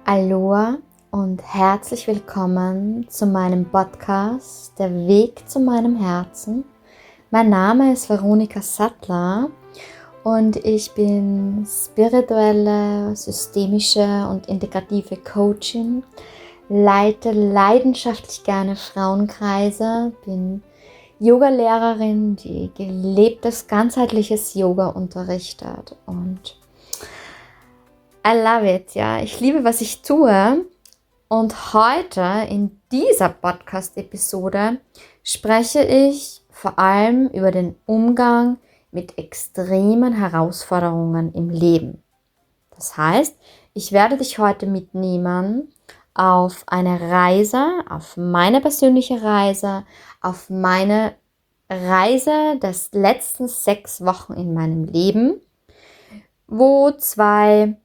Aloha und herzlich willkommen zu meinem Podcast Der Weg zu meinem Herzen. Mein Name ist Veronika Sattler und ich bin spirituelle, systemische und integrative Coachin, leite leidenschaftlich gerne Frauenkreise, bin Yoga-Lehrerin, die gelebtes, ganzheitliches Yoga unterrichtet und I love it, ja. Ich liebe, was ich tue. Und heute in dieser Podcast-Episode spreche ich vor allem über den Umgang mit extremen Herausforderungen im Leben. Das heißt, ich werde dich heute mitnehmen auf eine Reise, auf meine persönliche Reise, auf meine Reise des letzten 6 Wochen in meinem Leben, wo 2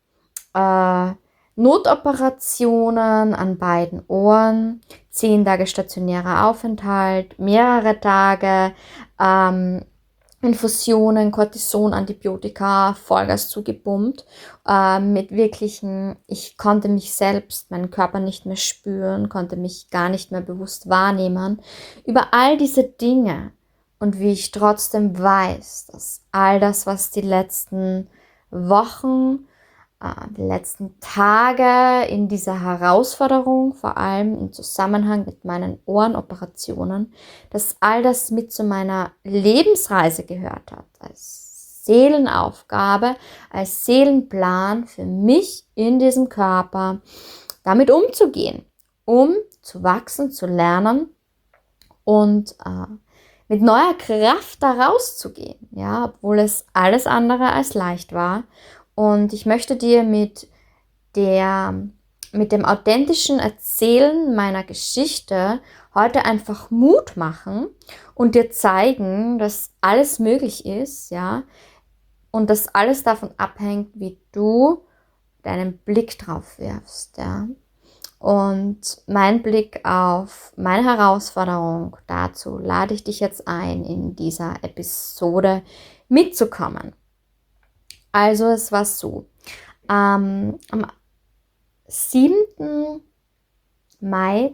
Notoperationen an beiden Ohren, 10 Tage stationärer Aufenthalt, mehrere Tage Infusionen, Cortison, Antibiotika, Vollgas zugepumpt, mit wirklichen, ich konnte mich selbst, meinen Körper nicht mehr spüren, konnte mich gar nicht mehr bewusst wahrnehmen. Über all diese Dinge und wie ich trotzdem weiß, dass all das, was die letzten Wochen, die letzten Tage in dieser Herausforderung, vor allem im Zusammenhang mit meinen Ohrenoperationen, dass all das mit zu meiner Lebensreise gehört hat, als Seelenaufgabe, als Seelenplan für mich in diesem Körper, damit umzugehen, um zu wachsen, zu lernen und mit neuer Kraft da rauszugehen, ja, obwohl es alles andere als leicht war. Und ich möchte dir mit dem authentischen Erzählen meiner Geschichte heute einfach Mut machen und dir zeigen, dass alles möglich ist, ja, und dass alles davon abhängt, wie du deinen Blick drauf wirfst, ja. Und mein Blick auf meine Herausforderung, dazu lade ich dich jetzt ein, in dieser Episode mitzukommen. Also es war so, am 7. Mai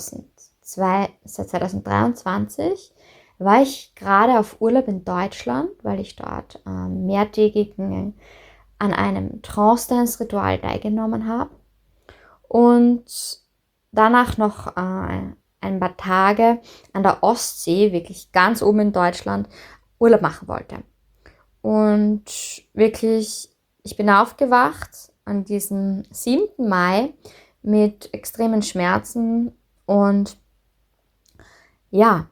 2023 war ich gerade auf Urlaub in Deutschland, weil ich dort mehrtägigen an einem Trance-Dance-Ritual teilgenommen habe und danach noch ein paar Tage an der Ostsee, wirklich ganz oben in Deutschland, Urlaub machen wollte. Und wirklich, ich bin aufgewacht an diesem 7. Mai mit extremen Schmerzen und ja,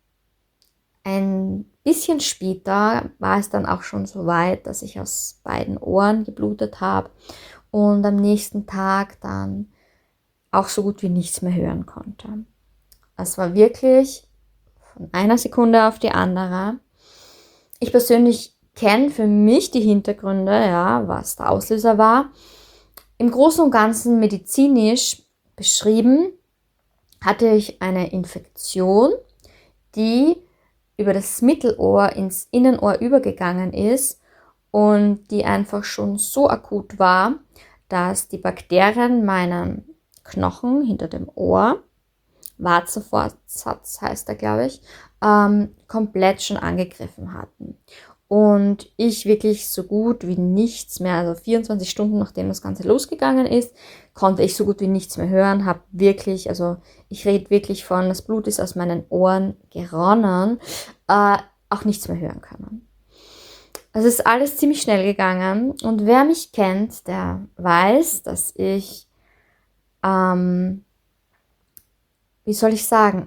ein bisschen später war es dann auch schon so weit, dass ich aus beiden Ohren geblutet habe und am nächsten Tag dann auch so gut wie nichts mehr hören konnte. Es war wirklich von einer Sekunde auf die andere. Ich persönlich kenne für mich die Hintergründe, ja, was der Auslöser war. Im Großen und Ganzen medizinisch beschrieben hatte ich eine Infektion, die über das Mittelohr ins Innenohr übergegangen ist und die einfach schon so akut war, dass die Bakterien meinen Knochen hinter dem Ohr, Warzenfortsatz heißt er, glaube ich, komplett schon angegriffen hatten. Und ich wirklich so gut wie nichts mehr, also 24 Stunden nachdem das Ganze losgegangen ist, konnte ich so gut wie nichts mehr hören, habe wirklich, also ich rede wirklich von, das Blut ist aus meinen Ohren geronnen, auch nichts mehr hören können. Also es ist alles ziemlich schnell gegangen und wer mich kennt, der weiß, dass ich, wie soll ich sagen,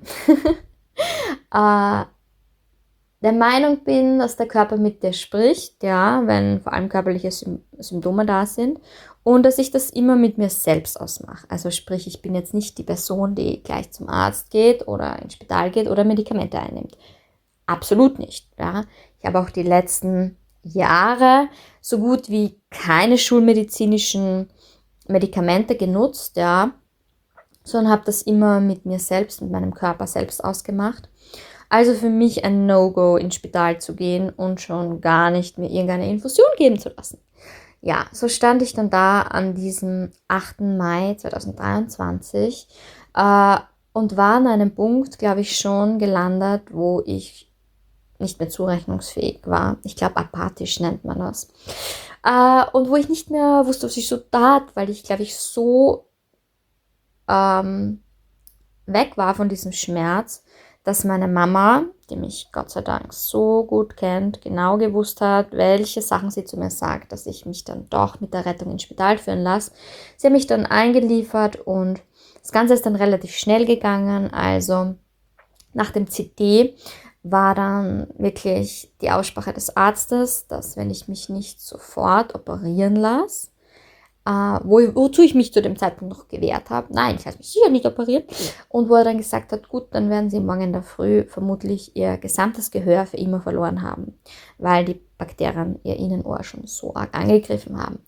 der Meinung bin, dass der Körper mit dir spricht, ja, wenn vor allem körperliche Symptome da sind und dass ich das immer mit mir selbst ausmache. Also sprich, ich bin jetzt nicht die Person, die gleich zum Arzt geht oder ins Spital geht oder Medikamente einnimmt. Absolut nicht, ja. Ich habe auch die letzten Jahre so gut wie keine schulmedizinischen Medikamente genutzt, ja, sondern habe das immer mit mir selbst, mit meinem Körper selbst ausgemacht. Also für mich ein No-Go, ins Spital zu gehen und schon gar nicht mir irgendeine Infusion geben zu lassen. Ja, so stand ich dann da an diesem 8. Mai 2023 und war an einem Punkt, glaube ich, schon gelandet, wo ich nicht mehr zurechnungsfähig war. Ich glaube, apathisch nennt man das. Und wo ich nicht mehr wusste, was ich so tat, weil ich, glaube ich, so ähm, weg war von diesem Schmerz, dass meine Mama, die mich Gott sei Dank so gut kennt, genau gewusst hat, welche Sachen sie zu mir sagt, dass ich mich dann doch mit der Rettung ins Spital führen lasse. Sie hat mich dann eingeliefert und das Ganze ist dann relativ schnell gegangen. Also nach dem CT war dann wirklich die Aussprache des Arztes, dass wenn ich mich nicht sofort operieren lasse, wozu ich mich zu dem Zeitpunkt noch gewehrt habe. Nein, ich lasse mich sicher nicht operieren. Und wo er dann gesagt hat, gut, dann werden Sie morgen in der Früh vermutlich Ihr gesamtes Gehör für immer verloren haben, weil die Bakterien Ihr Innenohr schon so arg angegriffen haben.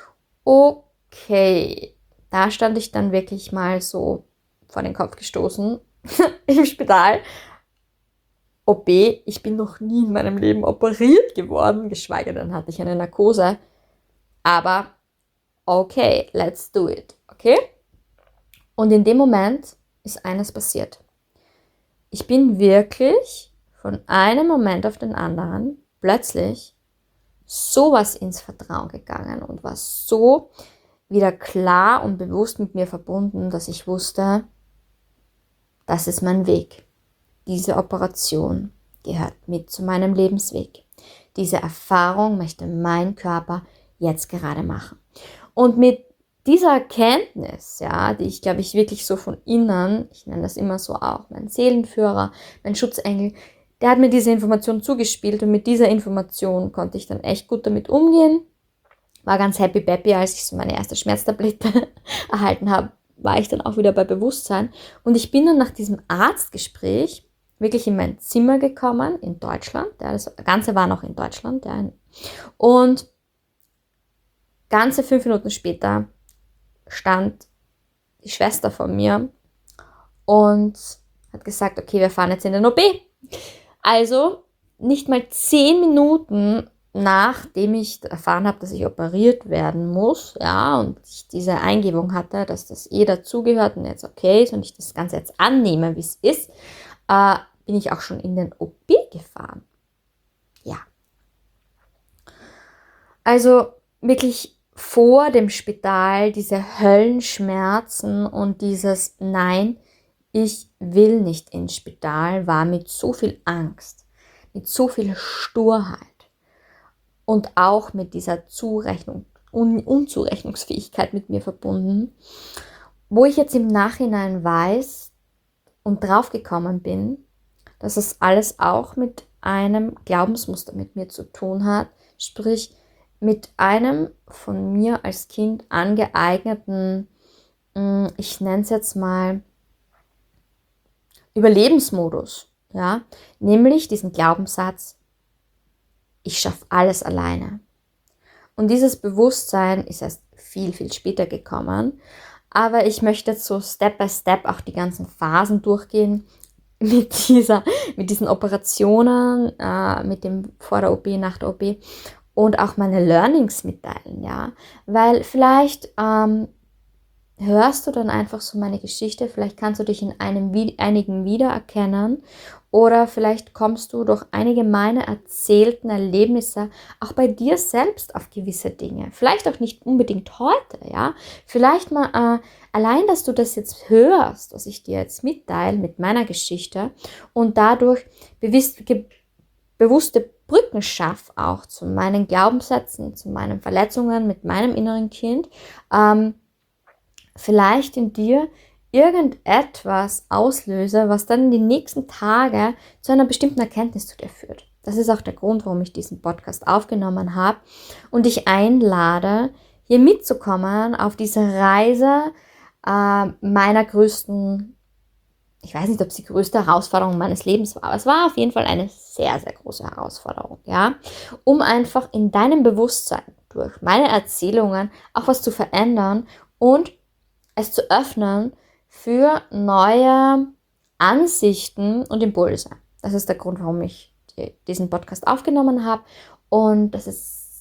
Okay, da stand ich dann wirklich mal so vor den Kopf gestoßen im Spital. OP, ich bin noch nie in meinem Leben operiert geworden, geschweige denn hatte ich eine Narkose. Aber okay, let's do it, okay? Und in dem Moment ist eines passiert. Ich bin wirklich von einem Moment auf den anderen plötzlich sowas ins Vertrauen gegangen und war so wieder klar und bewusst mit mir verbunden, dass ich wusste, das ist mein Weg. Diese Operation gehört mit zu meinem Lebensweg. Diese Erfahrung möchte mein Körper jetzt gerade machen. Und mit dieser Erkenntnis, ja, die ich, glaube ich, wirklich so von innen, ich nenne das immer so auch, mein Seelenführer, mein Schutzengel, der hat mir diese Information zugespielt und mit dieser Information konnte ich dann echt gut damit umgehen. War ganz happy als ich so meine erste Schmerztablette erhalten habe, war ich dann auch wieder bei Bewusstsein. Und ich bin dann nach diesem Arztgespräch wirklich in mein Zimmer gekommen in Deutschland. Ja, das Ganze war noch in Deutschland. Ja, und ganze 5 Minuten später stand die Schwester von mir und hat gesagt, okay, wir fahren jetzt in den OP. Also nicht mal 10 Minuten nachdem ich erfahren habe, dass ich operiert werden muss, ja, und ich diese Eingebung hatte, dass das dazugehört und jetzt okay ist und ich das Ganze jetzt annehme, wie es ist, bin ich auch schon in den OP gefahren. Ja. Also wirklich vor dem Spital diese Höllenschmerzen und dieses Nein, ich will nicht ins Spital, war mit so viel Angst, mit so viel Sturheit und auch mit dieser Unzurechnungsfähigkeit mit mir verbunden, wo ich jetzt im Nachhinein weiß und draufgekommen bin, dass es alles auch mit einem Glaubensmuster mit mir zu tun hat, sprich mit einem von mir als Kind angeeigneten, ich nenne es jetzt mal Überlebensmodus, ja, nämlich diesen Glaubenssatz, ich schaffe alles alleine. Und dieses Bewusstsein ist erst viel, viel später gekommen, aber ich möchte jetzt so Step by Step auch die ganzen Phasen durchgehen, mit diesen Operationen, mit dem vor der OP, nach der OP und auch meine Learnings mitteilen, ja, weil vielleicht hörst du dann einfach so meine Geschichte, vielleicht kannst du dich in einigen wiedererkennen oder vielleicht kommst du durch einige meiner erzählten Erlebnisse auch bei dir selbst auf gewisse Dinge. Vielleicht auch nicht unbedingt heute, ja. Vielleicht mal allein, dass du das jetzt hörst, was ich dir jetzt mitteile mit meiner Geschichte und dadurch bewusste Brücken schaff auch zu meinen Glaubenssätzen, zu meinen Verletzungen mit meinem inneren Kind, vielleicht in dir irgendetwas auslöse, was dann in den nächsten Tagen zu einer bestimmten Erkenntnis zu dir führt. Das ist auch der Grund, warum ich diesen Podcast aufgenommen habe und dich einlade, hier mitzukommen auf diese Reise meiner größten, ich weiß nicht, ob es die größte Herausforderung meines Lebens war, aber es war auf jeden Fall eine sehr, sehr große Herausforderung, ja, um einfach in deinem Bewusstsein durch meine Erzählungen auch was zu verändern und es zu öffnen für neue Ansichten und Impulse. Das ist der Grund, warum ich diesen Podcast aufgenommen habe und das ist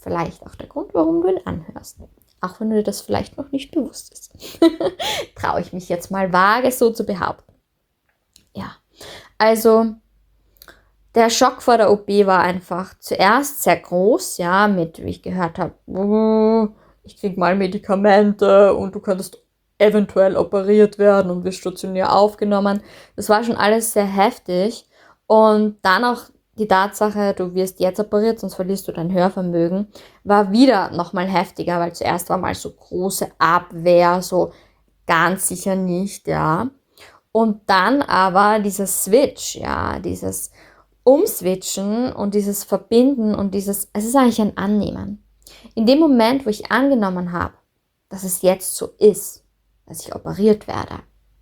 vielleicht auch der Grund, warum du ihn anhörst. Auch wenn dir das vielleicht noch nicht bewusst ist. Traue ich mich jetzt mal vage so zu behaupten. Ja, also der Schock vor der OP war einfach zuerst sehr groß, ja, mit, wie ich gehört habe, ich krieg mal Medikamente und du könntest eventuell operiert werden und wirst stationär aufgenommen. Das war schon alles sehr heftig. Und dann auch die Tatsache, du wirst jetzt operiert, sonst verlierst du dein Hörvermögen, war wieder nochmal heftiger, weil zuerst war mal so große Abwehr, so ganz sicher nicht, ja. Und dann aber dieser Switch, ja, dieses Umswitchen und dieses Verbinden und es ist eigentlich ein Annehmen. In dem Moment, wo ich angenommen habe, dass es jetzt so ist, dass ich operiert werde,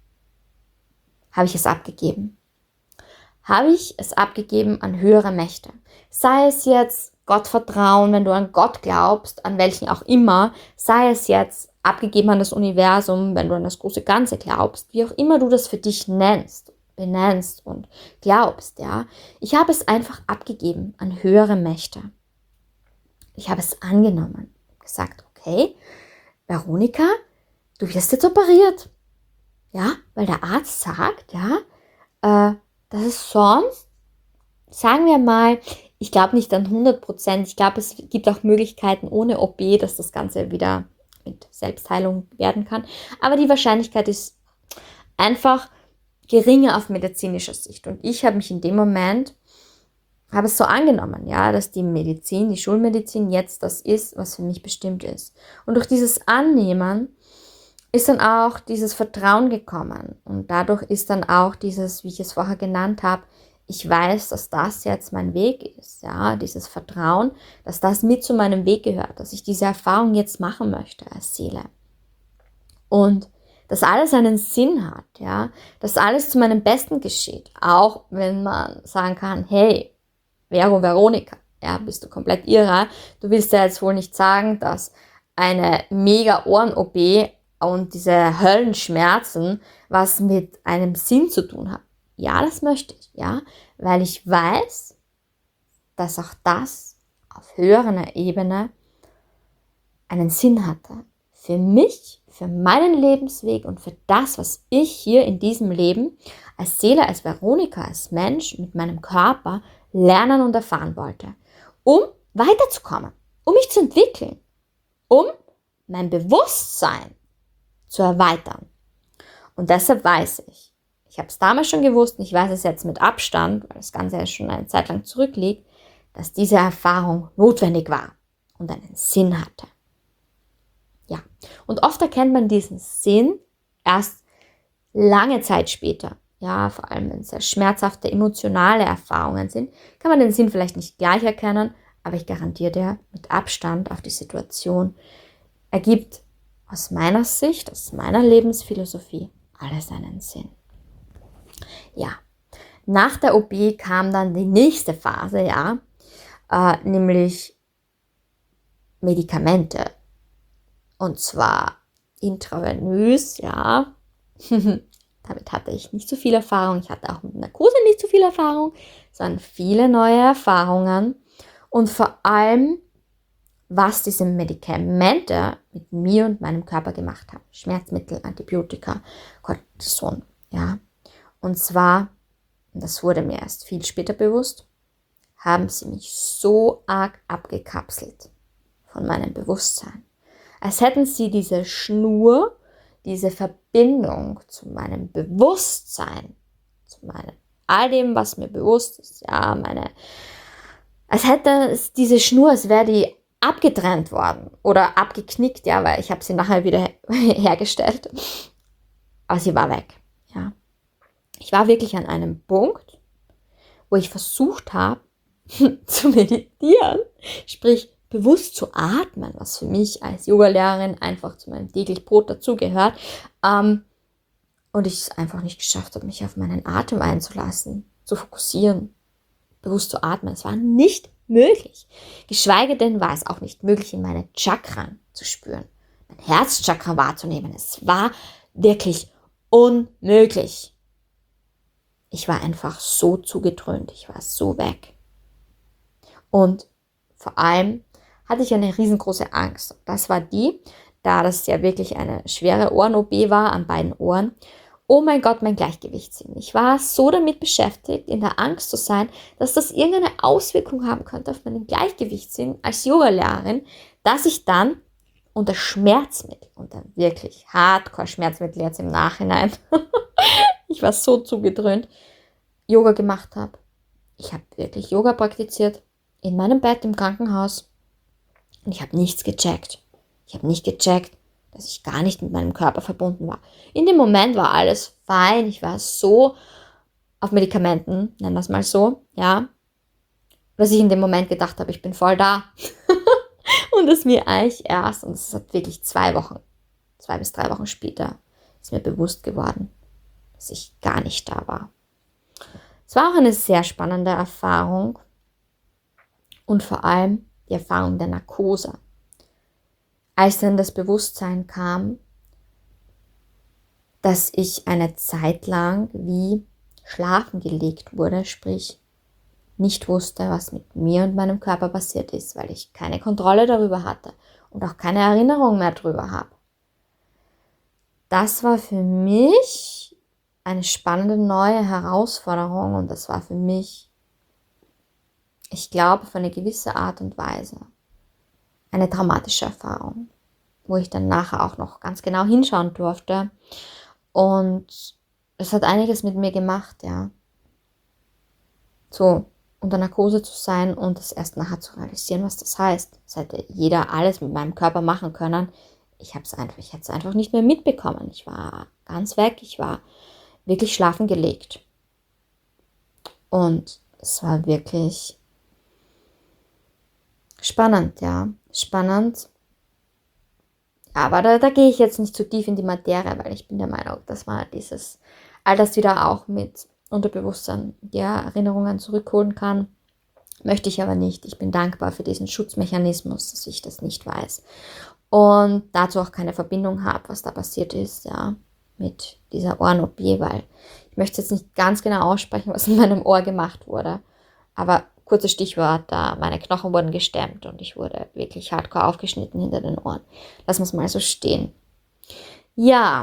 habe ich es abgegeben. Habe ich es abgegeben an höhere Mächte. Sei es jetzt Gottvertrauen, wenn du an Gott glaubst, an welchen auch immer, sei es jetzt abgegeben an das Universum, wenn du an das große Ganze glaubst, wie auch immer du das für dich benennst und glaubst, ja. Ich habe es einfach abgegeben an höhere Mächte. Ich habe es angenommen, gesagt, okay, Veronika, du wirst jetzt operiert. Ja, weil der Arzt sagt, ja, dass es sonst, sagen wir mal, ich glaube nicht an 100%, ich glaube, es gibt auch Möglichkeiten ohne OP, dass das Ganze wieder mit Selbstheilung werden kann. Aber die Wahrscheinlichkeit ist einfach geringer auf medizinischer Sicht. Und ich habe mich in dem Moment, habe es so angenommen, ja, dass die Medizin, die Schulmedizin jetzt das ist, was für mich bestimmt ist. Und durch dieses Annehmen ist dann auch dieses Vertrauen gekommen. Und dadurch ist dann auch dieses, wie ich es vorher genannt habe, ich weiß, dass das jetzt mein Weg ist, ja, dieses Vertrauen, dass das mit zu meinem Weg gehört, dass ich diese Erfahrung jetzt machen möchte als Seele. Und dass alles einen Sinn hat, ja, dass alles zu meinem Besten geschieht, auch wenn man sagen kann, hey, Veronika, ja, bist du komplett irre, du willst ja jetzt wohl nicht sagen, dass eine mega Ohren-OP und diese Höllenschmerzen was mit einem Sinn zu tun haben. Ja, das möchte ich, ja, weil ich weiß, dass auch das auf höherer Ebene einen Sinn hatte. Für mich, für meinen Lebensweg und für das, was ich hier in diesem Leben als Seele, als Veronika, als Mensch mit meinem Körper lernen und erfahren wollte, um weiterzukommen, um mich zu entwickeln, um mein Bewusstsein zu erweitern. Und deshalb weiß ich habe es damals schon gewusst und ich weiß es jetzt mit Abstand, weil das Ganze ja schon eine Zeit lang zurückliegt, dass diese Erfahrung notwendig war und einen Sinn hatte. Ja, und oft erkennt man diesen Sinn erst lange Zeit später. Ja, vor allem wenn es sehr schmerzhafte, emotionale Erfahrungen sind, kann man den Sinn vielleicht nicht gleich erkennen, aber ich garantiere dir, mit Abstand auf die Situation ergibt aus meiner Sicht, aus meiner Lebensphilosophie alles einen Sinn. Ja, nach der OP kam dann die nächste Phase, ja, nämlich Medikamente. Und zwar intravenös, ja. Damit hatte ich nicht so viel Erfahrung. Ich hatte auch mit Narkose nicht so viel Erfahrung, sondern viele neue Erfahrungen. Und vor allem, was diese Medikamente mit mir und meinem Körper gemacht haben. Schmerzmittel, Antibiotika, Cortison, ja. Und zwar, und das wurde mir erst viel später bewusst, haben sie mich so arg abgekapselt von meinem Bewusstsein. Als hätten sie diese Schnur, diese Verbindung zu meinem Bewusstsein, zu meinem, all dem, was mir bewusst ist, ja, als hätte es diese Schnur, als wäre die abgetrennt worden oder abgeknickt, ja, weil ich habe sie nachher wieder hergestellt, aber sie war weg, ja. Ich war wirklich an einem Punkt, wo ich versucht habe, zu meditieren, sprich bewusst zu atmen, was für mich als Yogalehrerin einfach zu meinem täglichen Brot dazugehört, und ich es einfach nicht geschafft habe, mich auf meinen Atem einzulassen, zu fokussieren, bewusst zu atmen. Es war nicht möglich. Geschweige denn war es auch nicht möglich, in meine Chakren zu spüren, mein Herzchakra wahrzunehmen. Es war wirklich unmöglich. Ich war einfach so zugedröhnt, ich war so weg. Und vor allem hatte ich eine riesengroße Angst. Das war die, da das ja wirklich eine schwere Ohren-OP war an beiden Ohren. Oh mein Gott, mein Gleichgewichtssinn. Ich war so damit beschäftigt, in der Angst zu sein, dass das irgendeine Auswirkung haben könnte auf meinen Gleichgewichtssinn als Yogalehrerin, dass ich dann unter Schmerzmittel, unter wirklich Hardcore-Schmerzmittel jetzt im Nachhinein, ich war so zugedröhnt, Yoga gemacht habe. Ich habe wirklich Yoga praktiziert in meinem Bett im Krankenhaus und ich habe nichts gecheckt. Ich habe nicht gecheckt, dass ich gar nicht mit meinem Körper verbunden war. In dem Moment war alles fein. Ich war so auf Medikamenten, nennen wir es mal so, ja, dass ich in dem Moment gedacht habe, ich bin voll da. Und es mir eigentlich erst, und es hat wirklich 2 bis 3 Wochen später, ist mir bewusst geworden, dass ich gar nicht da war. Es war auch eine sehr spannende Erfahrung und vor allem die Erfahrung der Narkose. Als dann das Bewusstsein kam, dass ich eine Zeit lang wie schlafen gelegt wurde, sprich nicht wusste, was mit mir und meinem Körper passiert ist, weil ich keine Kontrolle darüber hatte und auch keine Erinnerung mehr darüber habe. Das war für mich eine spannende neue Herausforderung und das war für mich, ich glaube, auf eine gewisse Art und Weise eine traumatische Erfahrung, wo ich dann nachher auch noch ganz genau hinschauen durfte. Und es hat einiges mit mir gemacht, ja. So unter Narkose zu sein und es erst nachher zu realisieren, was das heißt. Es hätte jeder alles mit meinem Körper machen können. Ich hätte es einfach nicht mehr mitbekommen. Ich war ganz weg, ich war wirklich schlafen gelegt. Und es war wirklich spannend, ja. Spannend. Aber da gehe ich jetzt nicht zu tief in die Materie, weil ich bin der Meinung, dass man all das wieder auch mit Unterbewusstsein, ja, Erinnerungen zurückholen kann. Möchte ich aber nicht. Ich bin dankbar für diesen Schutzmechanismus, dass ich das nicht weiß. Und dazu auch keine Verbindung habe, was da passiert ist, ja, mit dieser Ohren-OP, weil ich möchte jetzt nicht ganz genau aussprechen, was in meinem Ohr gemacht wurde. Aber kurzes Stichwort, da meine Knochen wurden gestemmt und ich wurde wirklich hardcore aufgeschnitten hinter den Ohren. Lassen wir es mal so stehen. Ja,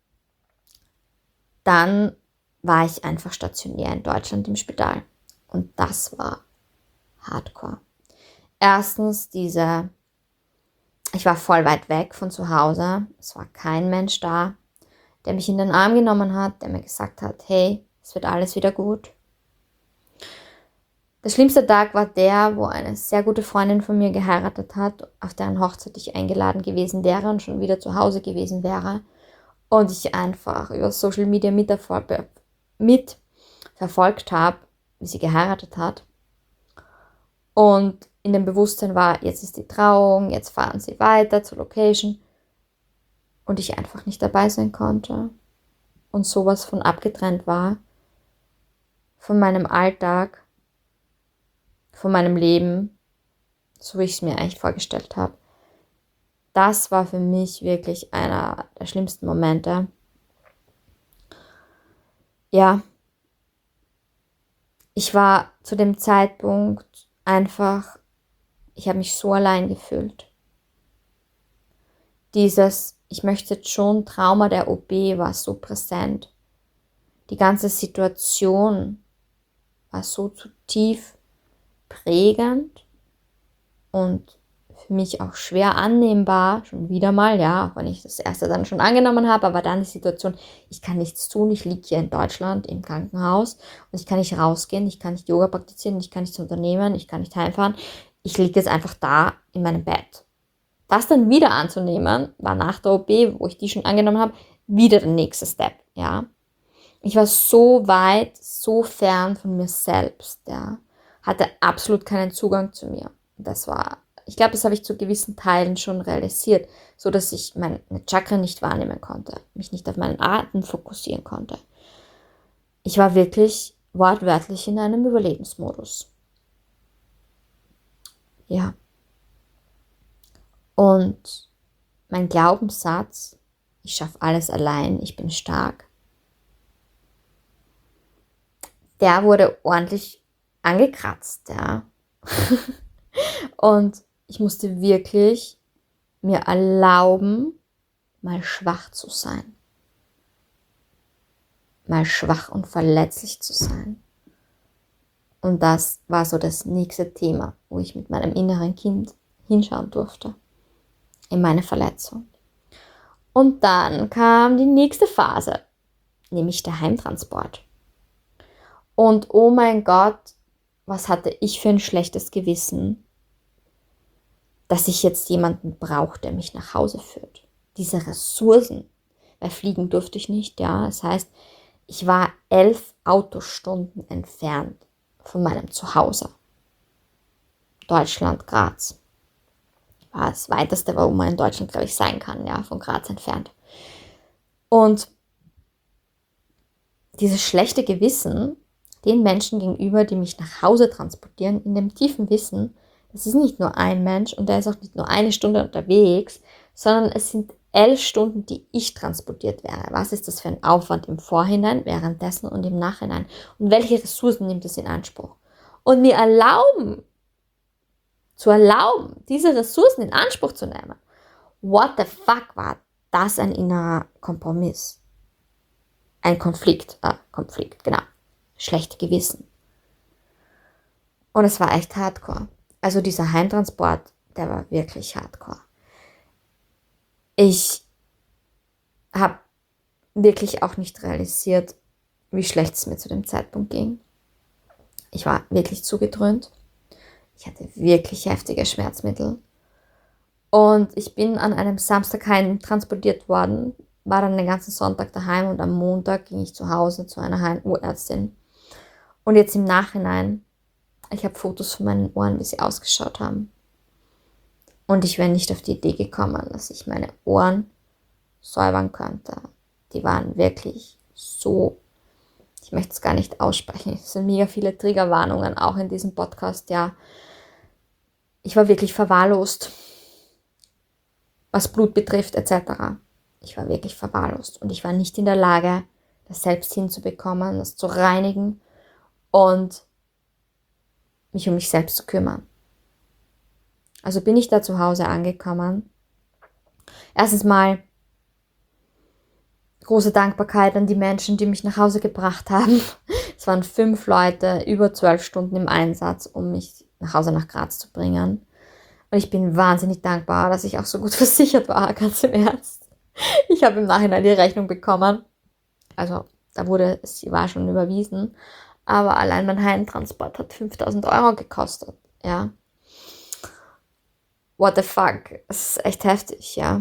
dann war ich einfach stationär in Deutschland im Spital. Und das war hardcore. Erstens ich war voll weit weg von zu Hause. Es war kein Mensch da, der mich in den Arm genommen hat, der mir gesagt hat, hey, es wird alles wieder gut. Der schlimmste Tag war der, wo eine sehr gute Freundin von mir geheiratet hat, auf deren Hochzeit ich eingeladen gewesen wäre und schon wieder zu Hause gewesen wäre. Und ich einfach über Social Media mitverfolgt habe, wie sie geheiratet hat. Und in dem Bewusstsein war, jetzt ist die Trauung, jetzt fahren sie weiter zur Location. Und ich einfach nicht dabei sein konnte. Und sowas von abgetrennt war von meinem Alltag, von meinem Leben, so wie ich es mir eigentlich vorgestellt habe. Das war für mich wirklich einer der schlimmsten Momente. Ja, ich war zu dem Zeitpunkt einfach, ich habe mich so allein gefühlt. Ich möchte jetzt schon, Trauma der OP war so präsent. Die ganze Situation war so tief prägend und für mich auch schwer annehmbar, schon wieder mal, ja, auch wenn ich das erste dann schon angenommen habe, aber dann die Situation, ich kann nichts tun, ich liege hier in Deutschland im Krankenhaus und ich kann nicht rausgehen, ich kann nicht Yoga praktizieren, ich kann nichts unternehmen, ich kann nicht heimfahren, ich liege jetzt einfach da in meinem Bett. Das dann wieder anzunehmen, war nach der OP, wo ich die schon angenommen habe, wieder der nächste Step, ja. Ich war so weit, so fern von mir selbst, ja. Hatte absolut keinen Zugang zu mir. Ich glaube, das habe ich zu gewissen Teilen schon realisiert, so dass ich meine Chakren nicht wahrnehmen konnte, mich nicht auf meinen Atem fokussieren konnte. Ich war wirklich wortwörtlich in einem Überlebensmodus. Ja. Und mein Glaubenssatz, ich schaffe alles allein, ich bin stark, der wurde ordentlich angekratzt, ja. Und Ich musste wirklich mir erlauben, mal schwach zu sein. Mal schwach und verletzlich zu sein. Und das war so das nächste Thema, wo ich mit meinem inneren Kind hinschauen durfte. In meine Verletzung. Und dann kam die nächste Phase, nämlich der Heimtransport. Und oh mein Gott, was hatte ich für ein schlechtes Gewissen, dass ich jetzt jemanden brauche, der mich nach Hause führt. Diese Ressourcen, weil fliegen durfte ich nicht, ja. Das heißt, ich war 11 Autostunden entfernt von meinem Zuhause. Deutschland, Graz. War das weiteste, wo man in Deutschland, glaube ich, sein kann, ja, von Graz entfernt. Und dieses schlechte Gewissen den Menschen gegenüber, die mich nach Hause transportieren, in dem tiefen Wissen, das ist nicht nur ein Mensch und der ist auch nicht nur eine Stunde unterwegs, sondern es sind 11 Stunden, die ich transportiert wäre. Was ist das für ein Aufwand im Vorhinein, währenddessen und im Nachhinein? Und welche Ressourcen nimmt es in Anspruch? Und mir zu erlauben, diese Ressourcen in Anspruch zu nehmen. What the fuck war das ein innerer Kompromiss? Ein Konflikt, genau. Schlechte Gewissen. Und es war echt hardcore. Also dieser Heimtransport, der war wirklich hardcore. Ich habe wirklich auch nicht realisiert, wie schlecht es mir zu dem Zeitpunkt ging. Ich war wirklich zugedröhnt. Ich hatte wirklich heftige Schmerzmittel. Und ich bin an einem Samstag heim transportiert worden, war dann den ganzen Sonntag daheim und am Montag ging ich zu Hause zu einer Ohrärztin. Und jetzt im Nachhinein, ich habe Fotos von meinen Ohren, wie sie ausgeschaut haben. Und ich wäre nicht auf die Idee gekommen, dass ich meine Ohren säubern könnte. Die waren wirklich so, ich möchte es gar nicht aussprechen. Es sind mega viele Triggerwarnungen, auch in diesem Podcast, ja. Ich war wirklich verwahrlost, was Blut betrifft, etc. Ich war wirklich verwahrlost und ich war nicht in der Lage, das selbst hinzubekommen, das zu reinigen und mich um mich selbst zu kümmern. Also bin ich da zu Hause angekommen. Erstens mal große Dankbarkeit an die Menschen, die mich nach Hause gebracht haben. Es waren 5 Leute, über 12 Stunden im Einsatz, um mich nach Hause nach Graz zu bringen. Und ich bin wahnsinnig dankbar, dass ich auch so gut versichert war, ganz im Ernst. Ich habe im Nachhinein die Rechnung bekommen. Also sie war schon überwiesen. Aber allein mein Heimtransport hat 5.000 Euro gekostet, ja. What the fuck? Das ist echt heftig, ja.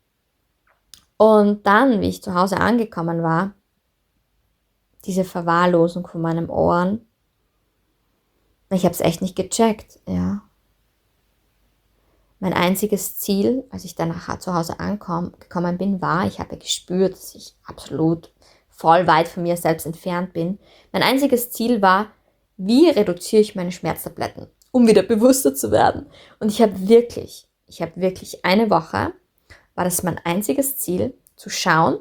Und dann, wie ich zu Hause angekommen war, diese Verwahrlosung von meinen Ohren, ich habe es echt nicht gecheckt, ja. Mein einziges Ziel, als ich danach zu Hause gekommen bin, war, ich habe gespürt, dass ich absolut voll weit von mir selbst entfernt bin. Mein einziges Ziel war, wie reduziere ich meine Schmerztabletten, um wieder bewusster zu werden. Und ich habe wirklich eine Woche, war das mein einziges Ziel, zu schauen,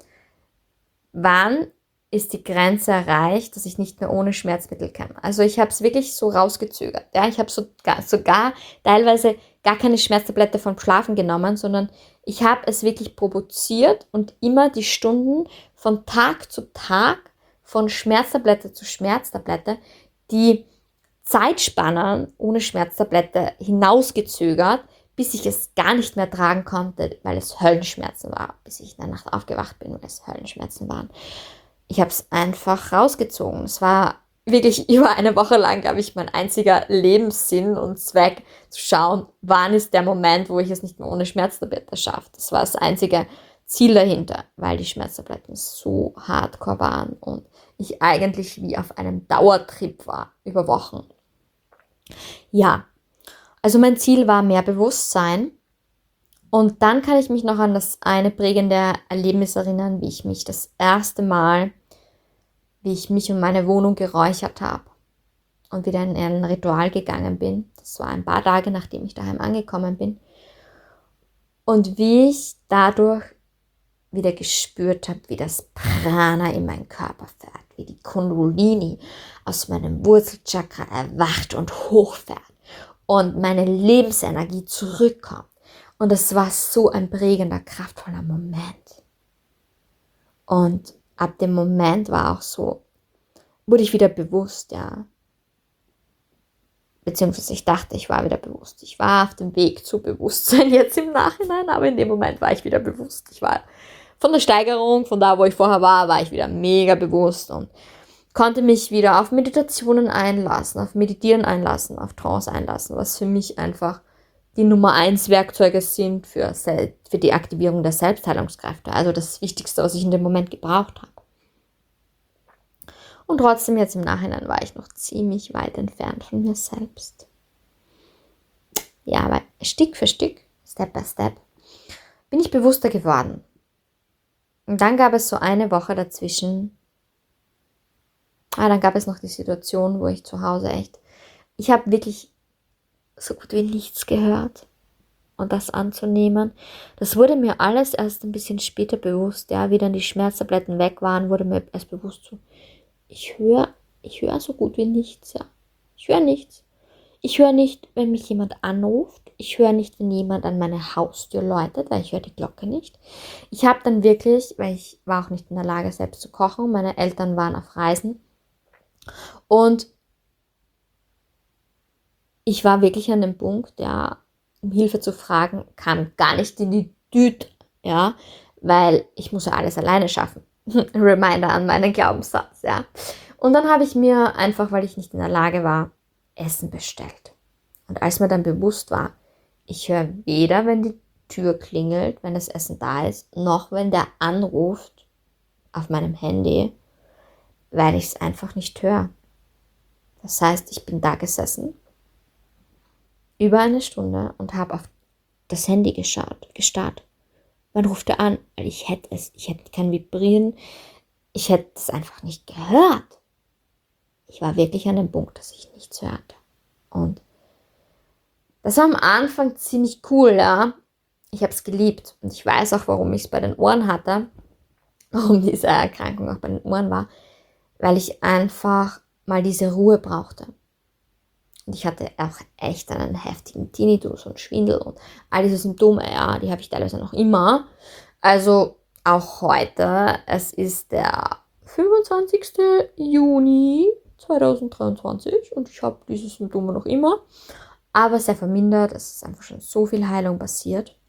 wann ist die Grenze erreicht, dass ich nicht mehr ohne Schmerzmittel kann. Also ich habe es wirklich so rausgezögert. Ja, ich habe sogar teilweise gar keine Schmerztablette vom Schlafen genommen, sondern ich habe es wirklich provoziert und immer die Stunden von Tag zu Tag, von Schmerztablette zu Schmerztablette, die Zeitspannen ohne Schmerztablette hinausgezögert, bis ich es gar nicht mehr tragen konnte, weil es Höllenschmerzen war, bis ich in der Nacht aufgewacht bin, weil es Höllenschmerzen waren. Ich habe es einfach rausgezogen. Es war wirklich über eine Woche lang, glaube ich, mein einziger Lebenssinn und Zweck, zu schauen, wann ist der Moment, wo ich es nicht mehr ohne Schmerztablette schaffe. Das war das einzige Ziel dahinter, weil die Schmerztabletten so hardcore waren und ich eigentlich wie auf einem Dauertrip war, über Wochen. Ja, also mein Ziel war mehr Bewusstsein. Und dann kann ich mich noch an das eine prägende Erlebnis erinnern, wie ich mich das erste Mal, wie ich mich um meine Wohnung geräuchert habe und wieder in ein Ritual gegangen bin. Das war ein paar Tage, nachdem ich daheim angekommen bin. Und wie ich dadurch wieder gespürt habe, wie das Prana in meinen Körper fährt, wie die Kundalini aus meinem Wurzelchakra erwacht und hochfährt. und meine Lebensenergie zurückkommt. Und es war so ein prägender, kraftvoller Moment. Und ab dem Moment war auch so, wurde ich wieder bewusst, ja. Beziehungsweise ich dachte, ich war wieder bewusst. Ich war auf dem Weg zu Bewusstsein jetzt im Nachhinein, aber in dem Moment war ich wieder bewusst. Ich war von der Steigerung, von da, wo ich vorher war ich wieder mega bewusst und konnte mich wieder auf Meditationen einlassen, auf Meditieren einlassen, auf Trance einlassen, was für mich einfach die Nummer 1 Werkzeuge sind für die Aktivierung der Selbstheilungskräfte. Also das Wichtigste, was ich in dem Moment gebraucht habe. Und trotzdem jetzt im Nachhinein war ich noch ziemlich weit entfernt von mir selbst. Ja, aber Stück für Stück, Step by Step, bin ich bewusster geworden. Und dann gab es so eine Woche dazwischen. Dann gab es noch die Situation, wo ich zu Hause ich habe wirklich so gut wie nichts gehört. Und das anzunehmen, das wurde mir alles erst ein bisschen später bewusst. Ja, wie dann die Schmerztabletten weg waren, wurde mir erst bewusst so, ich höre so gut wie nichts, ja. Ich höre nichts. Ich höre nicht, wenn mich jemand anruft. Ich höre nicht, wenn jemand an meine Haustür läutet, weil ich höre die Glocke nicht. Ich habe dann wirklich, weil ich war auch nicht in der Lage, selbst zu kochen. Meine Eltern waren auf Reisen. Und ich war wirklich an dem Punkt, ja, um Hilfe zu fragen, kam gar nicht in die Tüte, ja, weil ich muss ja alles alleine schaffen. Reminder an meinen Glaubenssatz, ja. Und dann habe ich mir einfach, weil ich nicht in der Lage war, Essen bestellt. Und als mir dann bewusst war, ich höre weder, wenn die Tür klingelt, wenn das Essen da ist, noch wenn der anruft auf meinem Handy, weil ich es einfach nicht höre. Das heißt, ich bin da gesessen, über eine Stunde und habe auf das Handy gestarrt. Wann ruft er an? Weil ich hätte kein Vibrieren, ich hätte es einfach nicht gehört. Ich war wirklich an dem Punkt, dass ich nichts hörte. Und das war am Anfang ziemlich cool, ja. Ich habe es geliebt und ich weiß auch, warum ich es bei den Ohren hatte, warum diese Erkrankung auch bei den Ohren war, weil ich einfach mal diese Ruhe brauchte. Und ich hatte auch echt einen heftigen Tinnitus und Schwindel und all diese Symptome, ja, die habe ich teilweise noch immer. Also auch heute, es ist der 25. Juni 2023 und ich habe diese Symptome noch immer, aber sehr vermindert. Es ist einfach schon so viel Heilung passiert.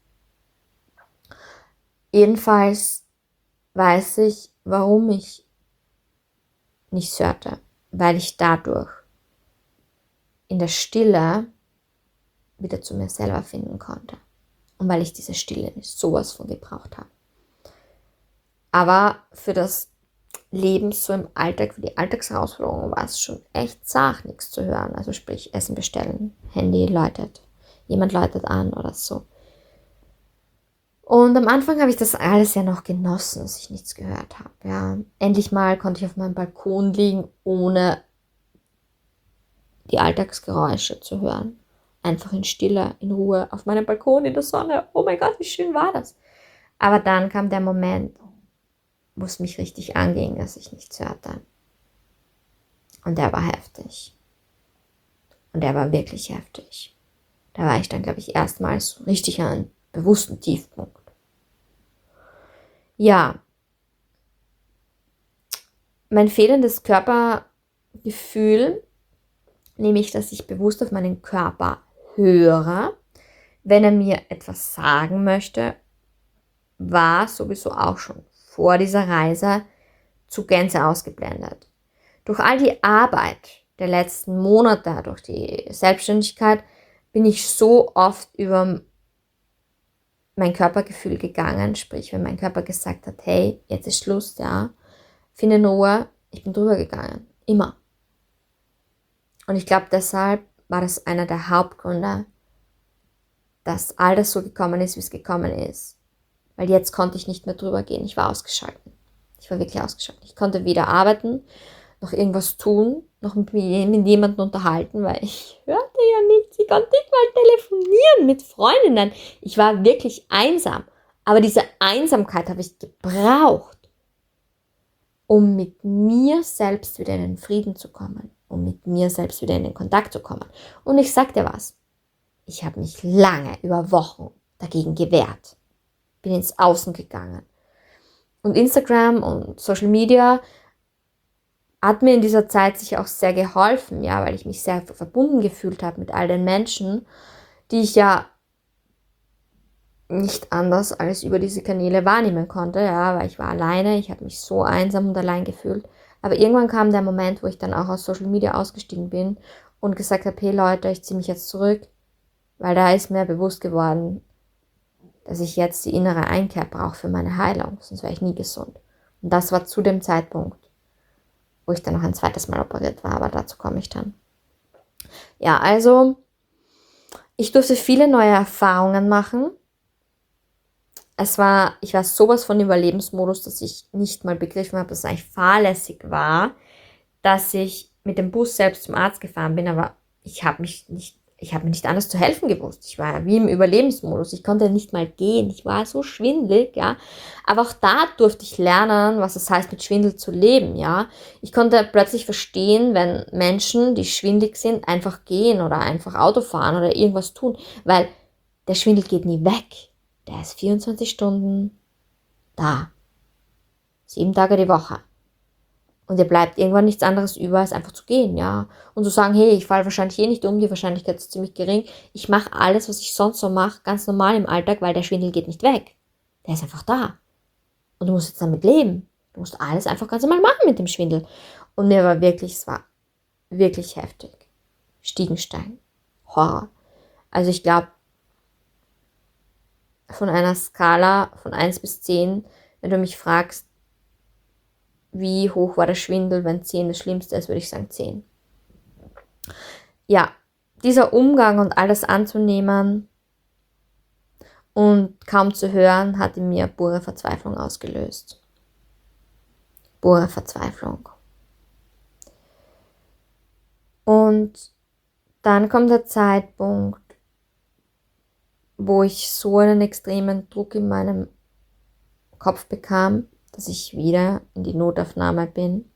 Jedenfalls weiß ich, warum ich nichts hörte, weil ich dadurch in der Stille wieder zu mir selber finden konnte. Und weil ich diese Stille nicht sowas von gebraucht habe. Aber für das Leben so im Alltag, für die Alltagsherausforderungen war es schon echt zart, nichts zu hören. Also sprich, Essen bestellen, Handy läutet, jemand läutet an oder so. Und am Anfang habe ich das alles ja noch genossen, dass ich nichts gehört habe. Ja. Endlich mal konnte ich auf meinem Balkon liegen, ohne die Alltagsgeräusche zu hören. Einfach in Stille, in Ruhe, auf meinem Balkon in der Sonne. Oh mein Gott, wie schön war das. Aber dann kam der Moment, wo es mich richtig anging, dass ich nichts hörte. Und der war heftig. Und der war wirklich heftig. Da war ich dann, glaube ich, erstmals so richtig an einem bewussten Tiefpunkt. Ja, mein fehlendes Körpergefühl, nämlich, dass ich bewusst auf meinen Körper höre, wenn er mir etwas sagen möchte, war sowieso auch schon vor dieser Reise zu Gänze ausgeblendet. Durch all die Arbeit der letzten Monate, durch die Selbstständigkeit, bin ich so oft über mein Körpergefühl gegangen, sprich, wenn mein Körper gesagt hat, hey, jetzt ist Schluss, ja, finde eine Ruhe, ich bin drüber gegangen, immer. Und ich glaube, deshalb war das einer der Hauptgründe, dass all das so gekommen ist, wie es gekommen ist. Weil jetzt konnte ich nicht mehr drüber gehen, ich war ausgeschaltet. Ich war wirklich ausgeschaltet. Ich konnte weder arbeiten, noch irgendwas tun, noch mit jemandem unterhalten, weil ich hörte ja nichts. Ich konnte nicht mal telefonieren mit Freundinnen. Ich war wirklich einsam. Aber diese Einsamkeit habe ich gebraucht, um mit mir selbst wieder in den Frieden zu kommen, um mit mir selbst wieder in den Kontakt zu kommen. Und ich sag dir was, ich habe mich lange, über Wochen dagegen gewehrt. Bin ins Außen gegangen. Und Instagram und Social Media hat mir in dieser Zeit sicher auch sehr geholfen, ja, weil ich mich sehr verbunden gefühlt habe mit all den Menschen, die ich ja nicht anders als über diese Kanäle wahrnehmen konnte, ja, weil ich war alleine, ich habe mich so einsam und allein gefühlt. Aber irgendwann kam der Moment, wo ich dann auch aus Social Media ausgestiegen bin und gesagt habe, hey Leute, ich ziehe mich jetzt zurück, weil da ist mir bewusst geworden, dass ich jetzt die innere Einkehr brauche für meine Heilung, sonst wäre ich nie gesund. Und das war zu dem Zeitpunkt, wo ich dann noch ein zweites Mal operiert war, aber dazu komme ich dann. Ja, also ich durfte viele neue Erfahrungen machen. Ich war sowas von Überlebensmodus, dass ich nicht mal begriffen habe, dass es eigentlich fahrlässig war, dass ich mit dem Bus selbst zum Arzt gefahren bin, aber ich habe mir nicht anders zu helfen gewusst. Ich war wie im Überlebensmodus. Ich konnte nicht mal gehen. Ich war so schwindelig, ja. Aber auch da durfte ich lernen, was es heißt, mit Schwindel zu leben, ja. Ich konnte plötzlich verstehen, wenn Menschen, die schwindelig sind, einfach gehen oder einfach Auto fahren oder irgendwas tun, weil der Schwindel geht nie weg. Der ist 24 Stunden da. 7 Tage die Woche. Und dir bleibt irgendwann nichts anderes über, als einfach zu gehen, ja. Und zu sagen, hey, ich falle wahrscheinlich nicht um, die Wahrscheinlichkeit ist ziemlich gering. Ich mache alles, was ich sonst so mache, ganz normal im Alltag, weil der Schwindel geht nicht weg. Der ist einfach da. Und du musst jetzt damit leben. Du musst alles einfach ganz normal machen mit dem Schwindel. Und mir war wirklich, es war wirklich heftig. Stiegenstein. Horror. Also ich glaube, von einer Skala von 1 bis 10, wenn du mich fragst, wie hoch war der Schwindel, wenn 10 das Schlimmste ist, würde ich sagen 10. Ja, dieser Umgang und alles anzunehmen und kaum zu hören, hat in mir pure Verzweiflung ausgelöst. Pure Verzweiflung. Und dann kommt der Zeitpunkt, wo ich so einen extremen Druck in meinem Kopf bekam, dass ich wieder in die Notaufnahme bin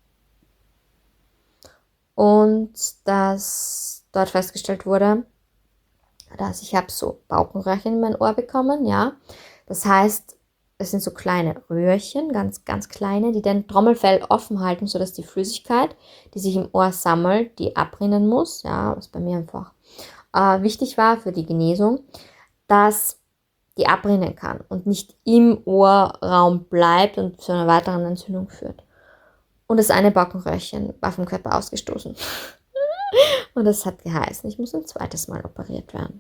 und dass dort festgestellt wurde, dass ich habe so Bauchenröhrchen in mein Ohr bekommen, ja. Das heißt, es sind so kleine Röhrchen, ganz, ganz kleine, die den Trommelfell offen halten, sodass die Flüssigkeit, die sich im Ohr sammelt, die abrinnen muss, ja, was bei mir einfach wichtig war für die Genesung, dass die abrinnen kann und nicht im Ohrraum bleibt und zu einer weiteren Entzündung führt. Und das eine Bauchenröhrchen war vom Körper ausgestoßen. Und das hat geheißen, ich muss ein zweites Mal operiert werden.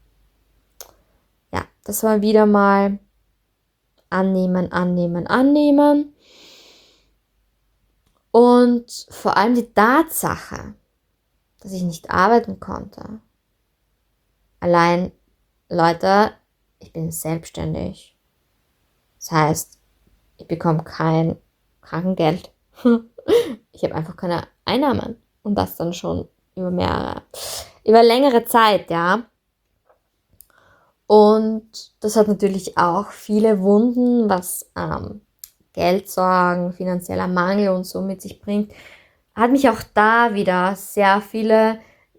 Ja, das war wieder mal annehmen, annehmen, annehmen. Und vor allem die Tatsache, dass ich nicht arbeiten konnte. Allein, Leute, ich bin selbstständig. Das heißt, ich bekomme kein Krankengeld. Ich habe einfach keine Einnahmen. Und das dann schon über längere Zeit, ja. Und das hat natürlich auch viele Wunden, was Geldsorgen, finanzieller Mangel und so mit sich bringt. Hat mich auch da wieder sehr viele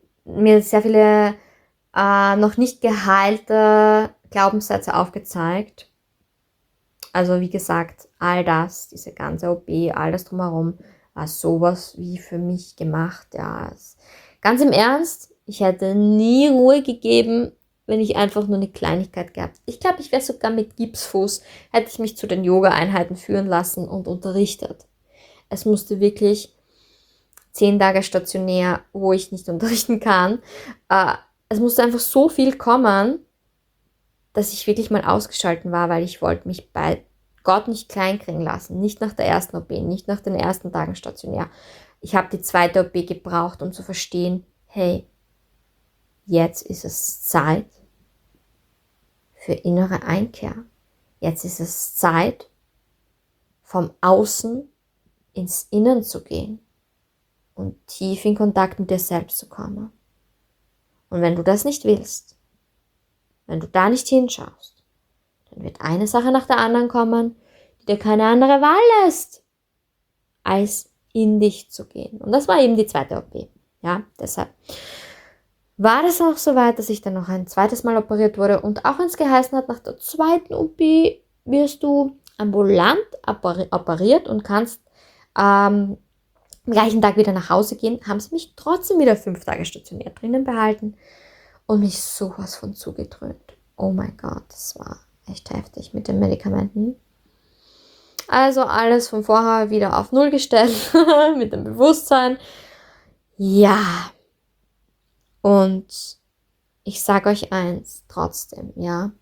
noch nicht geheilte Glaubenssätze aufgezeigt. Also wie gesagt, all das, diese ganze OP, all das drumherum, war sowas wie für mich gemacht. Ja, ganz im Ernst, ich hätte nie Ruhe gegeben, wenn ich einfach nur eine Kleinigkeit gehabt. Ich glaube, ich wäre sogar mit Gipsfuß, hätte ich mich zu den Yoga-Einheiten führen lassen und unterrichtet. Es musste wirklich 10 Tage stationär, wo ich nicht unterrichten kann. Es musste einfach so viel kommen, dass ich wirklich mal ausgeschalten war, weil ich wollte mich bei Gott nicht kleinkriegen lassen. Nicht nach der ersten OP, nicht nach den ersten Tagen stationär. Ich habe die zweite OP gebraucht, um zu verstehen, hey, jetzt ist es Zeit für innere Einkehr. Jetzt ist es Zeit, vom Außen ins Innen zu gehen und tief in Kontakt mit dir selbst zu kommen. Und wenn du das nicht willst, wenn du da nicht hinschaust, dann wird eine Sache nach der anderen kommen, die dir keine andere Wahl lässt, als in dich zu gehen. Und das war eben die zweite OP. Ja, deshalb war das auch so weit, dass ich dann noch ein zweites Mal operiert wurde und auch wenn es geheißen hat, nach der zweiten OP wirst du ambulant operiert und kannst am gleichen Tag wieder nach Hause gehen, haben sie mich trotzdem wieder 5 Tage stationiert drinnen behalten und mich sowas von zugedröhnt. Oh mein Gott, das war echt heftig mit den Medikamenten. Also alles von vorher wieder auf Null gestellt mit dem Bewusstsein. Ja, und ich sage euch eins trotzdem, ja.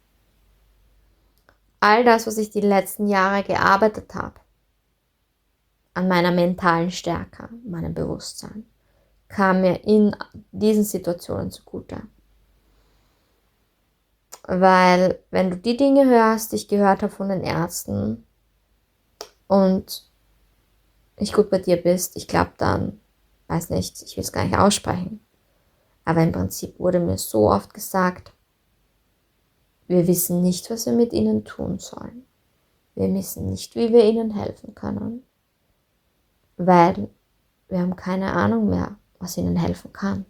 All das, was ich die letzten Jahre gearbeitet habe, an meiner mentalen Stärke, meinem Bewusstsein, kam mir in diesen Situationen zugute. Weil wenn du die Dinge hörst, die ich gehört habe von den Ärzten und nicht gut bei dir bist, ich glaube dann, weiß nicht, ich will es gar nicht aussprechen, aber im Prinzip wurde mir so oft gesagt, wir wissen nicht, was wir mit ihnen tun sollen. Wir wissen nicht, wie wir ihnen helfen können, weil wir haben keine Ahnung mehr, was ihnen helfen kann.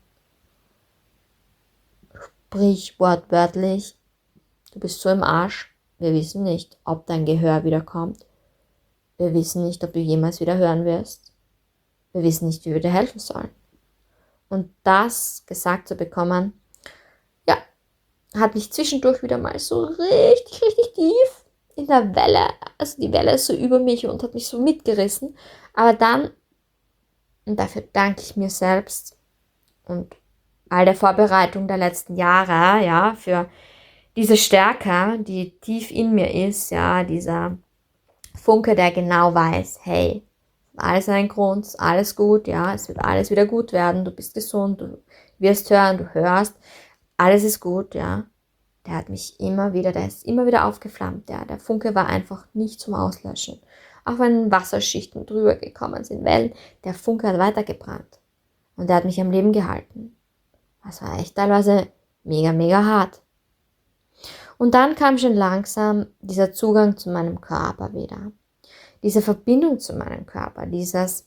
Sprich wortwörtlich, du bist so im Arsch, wir wissen nicht, ob dein Gehör wiederkommt. Wir wissen nicht, ob du jemals wieder hören wirst. Wir wissen nicht, wie wir dir helfen sollen. Und das gesagt zu bekommen, ja, hat mich zwischendurch wieder mal so richtig tief in der Welle, also die Welle ist so über mich und hat mich so mitgerissen. Aber dann, und dafür danke ich mir selbst und all der Vorbereitung der letzten Jahre, ja, für diese Stärke, die tief in mir ist, ja, dieser Funke, der genau weiß, hey, alles ein Grund, alles gut, ja, es wird alles wieder gut werden, du bist gesund, du wirst hören, du hörst, alles ist gut, ja. Der hat mich der ist immer wieder aufgeflammt, ja. Der Funke war einfach nicht zum Auslöschen. Auch wenn Wasserschichten drüber gekommen sind, Wellen, der Funke hat weitergebrannt. Und der hat mich am Leben gehalten. Das war echt teilweise mega hart. Und dann kam schon langsam dieser Zugang zu meinem Körper wieder. Diese Verbindung zu meinem Körper, dieses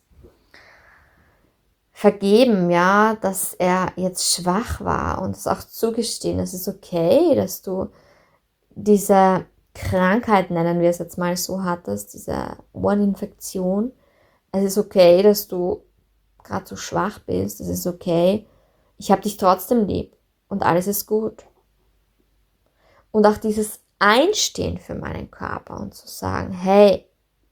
Vergeben, ja, dass er jetzt schwach war und es auch zugestehen, es ist okay, dass du diese Krankheit, nennen wir es jetzt mal so, hattest, diese Ohreninfektion. Es ist okay, dass du gerade so schwach bist, es ist okay, ich habe dich trotzdem lieb und alles ist gut. Und auch dieses Einstehen für meinen Körper und zu sagen, hey,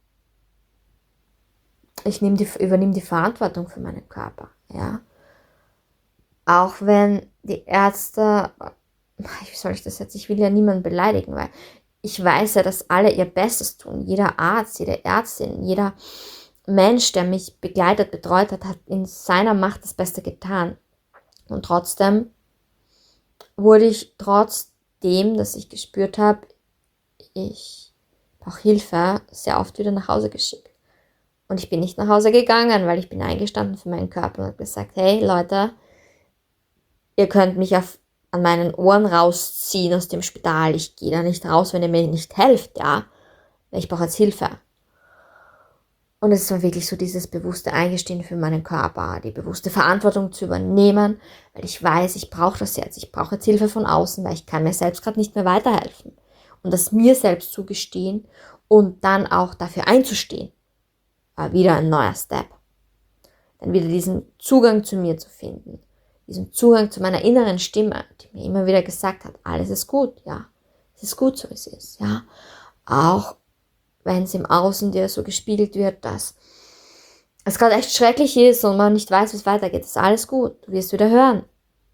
ich übernehme die Verantwortung für meinen Körper, ja. Auch wenn die Ärzte, wie soll ich das jetzt, ich will ja niemanden beleidigen, weil ich weiß ja, dass alle ihr Bestes tun. Jeder Arzt, jede Ärztin, jeder Mensch, der mich begleitet, betreut hat, hat in seiner Macht das Beste getan. Und trotzdem wurde ich trotzdem, dass ich gespürt habe, ich brauche Hilfe, sehr oft wieder nach Hause geschickt. Und ich bin nicht nach Hause gegangen, weil ich bin eingestanden für meinen Körper und habe gesagt, hey Leute, ihr könnt mich an meinen Ohren rausziehen aus dem Spital. Ich gehe da nicht raus, wenn ihr mir nicht helft, ja. Ich brauche jetzt Hilfe. Und es war wirklich so dieses bewusste Eingestehen für meinen Körper, die bewusste Verantwortung zu übernehmen, weil ich weiß, ich brauche das jetzt. Ich brauche jetzt Hilfe von außen, weil ich kann mir selbst gerade nicht mehr weiterhelfen. Und das mir selbst zugestehen und dann auch dafür einzustehen, war wieder ein neuer Step. Dann wieder diesen Zugang zu mir zu finden. Diesen Zugang zu meiner inneren Stimme, die mir immer wieder gesagt hat, alles ist gut, ja. Es ist gut, so es ist, ja. Auch wenn es im Außen dir so gespiegelt wird, dass es gerade echt schrecklich ist und man nicht weiß, wie es weitergeht, ist alles gut, du wirst wieder hören.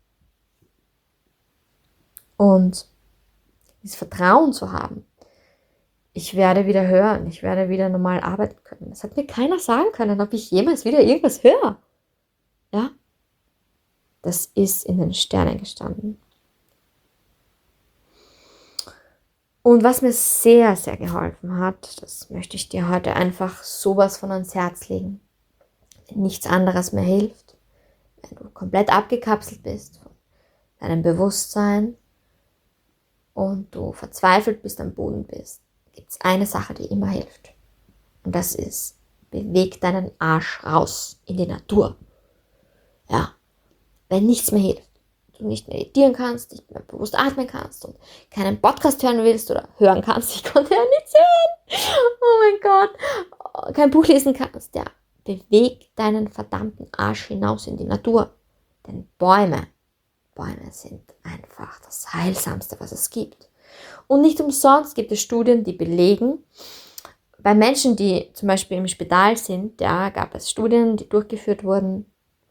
Und dieses Vertrauen zu haben, ich werde wieder hören, ich werde wieder normal arbeiten können. Das hat mir keiner sagen können, ob ich jemals wieder irgendwas höre. Ja, das ist in den Sternen gestanden. Und was mir sehr geholfen hat, das möchte ich dir heute einfach sowas von ans Herz legen. Wenn nichts anderes mehr hilft, wenn du komplett abgekapselt bist von deinem Bewusstsein und du verzweifelt bist, am Boden bist, gibt es eine Sache, die immer hilft. Und das ist, beweg deinen Arsch raus in die Natur. Ja, wenn nichts mehr hilft, du nicht meditieren kannst, nicht mehr bewusst atmen kannst und keinen Podcast hören willst oder hören kannst, ich konnte ja nichts hören, oh mein Gott, kein Buch lesen kannst, ja, beweg deinen verdammten Arsch hinaus in die Natur. Denn Bäume sind einfach das Heilsamste, was es gibt. Und nicht umsonst gibt es Studien, die belegen, bei Menschen, die zum Beispiel im Spital sind, ja, gab es Studien, die durchgeführt wurden.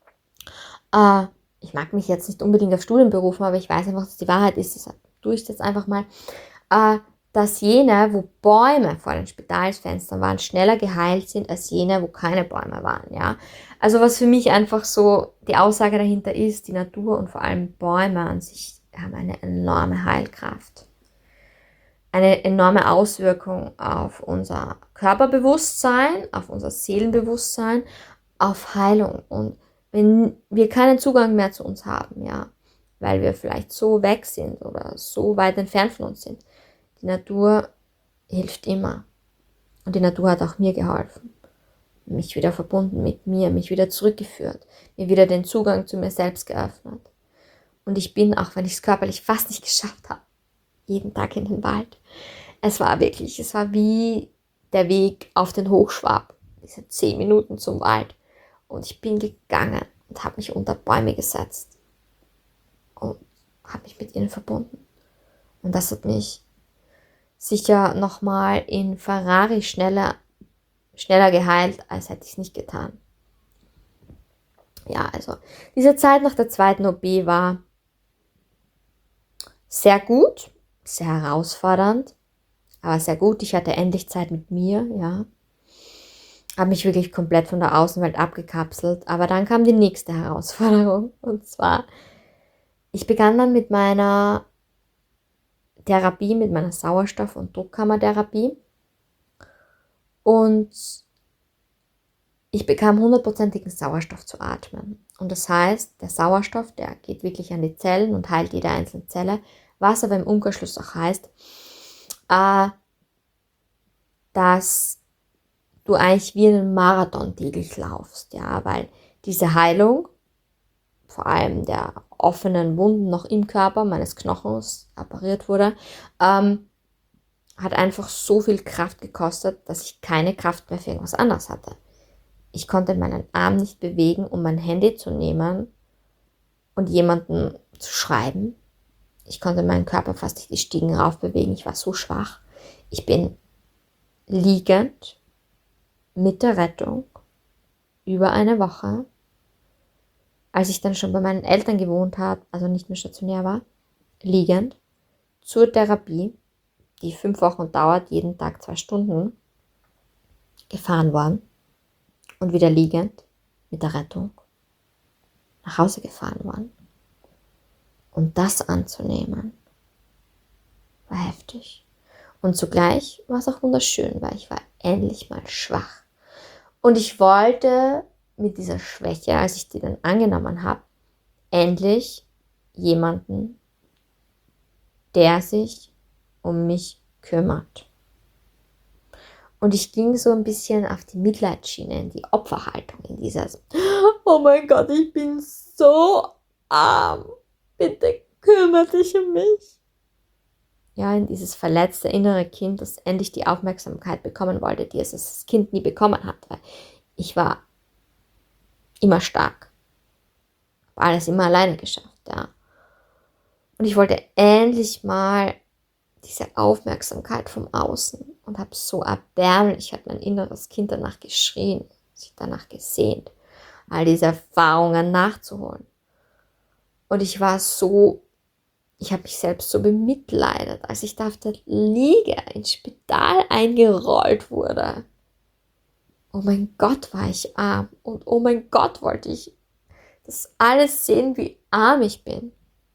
Ich mag mich jetzt nicht unbedingt auf Studien berufen, aber ich weiß einfach, dass die Wahrheit ist, deshalb tue ich das einfach mal, dass jene, wo Bäume vor den Spitalsfenstern waren, schneller geheilt sind als jene, wo keine Bäume waren, ja. Also was für mich einfach so die Aussage dahinter ist, die Natur und vor allem Bäume an sich haben eine enorme Heilkraft. Eine enorme Auswirkung auf unser Körperbewusstsein, auf unser Seelenbewusstsein, auf Heilung. Und wenn wir keinen Zugang mehr zu uns haben, ja, weil wir vielleicht so weg sind oder so weit entfernt von uns sind, die Natur hilft immer. Und die Natur hat auch mir geholfen. Mich wieder verbunden mit mir, mich wieder zurückgeführt, mir wieder den Zugang zu mir selbst geöffnet. Und ich bin, auch wenn ich es körperlich fast nicht geschafft habe, jeden Tag in den Wald. Es war wie der Weg auf den Hochschwab, diese 10 Minuten zum Wald. Und ich bin gegangen und habe mich unter Bäume gesetzt und habe mich mit ihnen verbunden. Und das hat mich sicher nochmal in Ferrari schneller geheilt, als hätte ich es nicht getan. Ja, also diese Zeit nach der zweiten OP war sehr gut, sehr herausfordernd, aber sehr gut. Ich hatte endlich Zeit mit mir, ja. Habe mich wirklich komplett von der Außenwelt abgekapselt. Aber dann kam die nächste Herausforderung. Und zwar, ich begann dann mit meiner Therapie, mit meiner Sauerstoff- und Druckkammertherapie. Und ich bekam 100%igen Sauerstoff zu atmen. Und das heißt, der Sauerstoff, der geht wirklich an die Zellen und heilt jede einzelne Zelle. Was aber im Umkehrschluss auch heißt, dass du eigentlich wie einen Marathon täglich laufst, ja, weil diese Heilung, vor allem der offenen Wunden noch im Körper meines Knochens operiert wurde, hat einfach so viel Kraft gekostet, dass ich keine Kraft mehr für irgendwas anderes hatte. Ich konnte meinen Arm nicht bewegen, um mein Handy zu nehmen und jemanden zu schreiben. Ich konnte meinen Körper fast nicht die Stiegen raufbewegen, ich war so schwach. Ich bin liegend mit der Rettung über eine Woche, als ich dann schon bei meinen Eltern gewohnt habe, also nicht mehr stationär war, liegend zur Therapie, die 5 Wochen dauert, jeden Tag 2 Stunden, gefahren worden und wieder liegend mit der Rettung nach Hause gefahren worden. Und das anzunehmen, war heftig. Und zugleich war es auch wunderschön, weil ich war endlich mal schwach. Und ich wollte mit dieser Schwäche, als ich die dann angenommen habe, endlich jemanden, der sich um mich kümmert. Und ich ging so ein bisschen auf die Mitleidsschiene, in die Opferhaltung, in dieses, oh mein Gott, ich bin so arm, bitte kümmere dich um mich. Ja, in dieses verletzte innere Kind, das endlich die Aufmerksamkeit bekommen wollte, die es als Kind nie bekommen hat, weil ich war immer stark, habe alles immer alleine geschafft, ja. Und ich wollte endlich mal diese Aufmerksamkeit vom Außen und habe so erbärmlich, hat mein inneres Kind danach geschrien, sich danach gesehnt, all diese Erfahrungen nachzuholen. Und ich habe mich selbst so bemitleidet, als ich da auf der Liege ins Spital eingerollt wurde. Oh mein Gott, war ich arm und oh mein Gott, wollte ich das alles sehen, wie arm ich bin.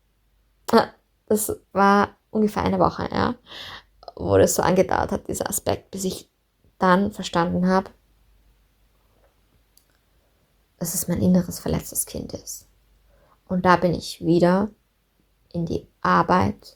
Das war ungefähr eine Woche, ja, wo das so angedauert hat, dieser Aspekt, bis ich dann verstanden habe, dass es mein inneres verletztes Kind ist. Und da bin ich wieder in die Arbeit,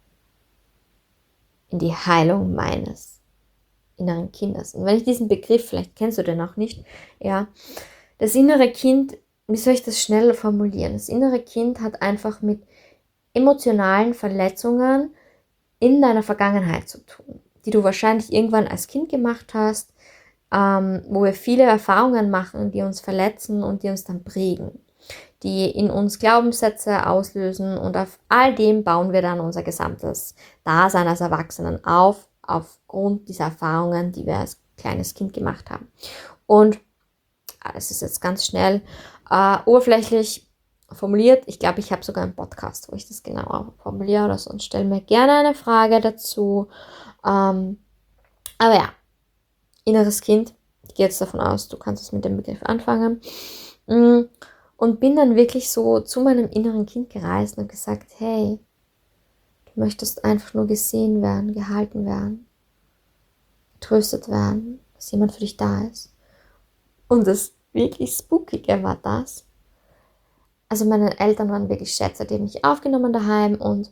in die Heilung meines inneren Kindes. Und wenn ich diesen Begriff, vielleicht kennst du den auch nicht, ja, das innere Kind wie soll ich das schnell formulieren? Das innere Kind hat einfach mit emotionalen Verletzungen in deiner Vergangenheit zu tun, die du wahrscheinlich irgendwann als Kind gemacht hast, wo wir viele Erfahrungen machen, die uns verletzen und die uns dann prägen, die in uns Glaubenssätze auslösen, und auf all dem bauen wir dann unser gesamtes Dasein als Erwachsenen aufgrund dieser Erfahrungen, die wir als kleines Kind gemacht haben. Und das ist jetzt ganz schnell oberflächlich formuliert. Ich glaube, ich habe sogar einen Podcast, wo ich das genauer formuliere, oder sonst stell mir gerne eine Frage dazu. Aber ja, inneres Kind, ich gehe jetzt davon aus, du kannst es mit dem Begriff anfangen. Und bin dann wirklich so zu meinem inneren Kind gereist und gesagt, hey, du möchtest einfach nur gesehen werden, gehalten werden, getröstet werden, dass jemand für dich da ist. Und das wirklich Spookige war das. Also meine Eltern waren wirklich Schätze, die haben mich aufgenommen daheim, und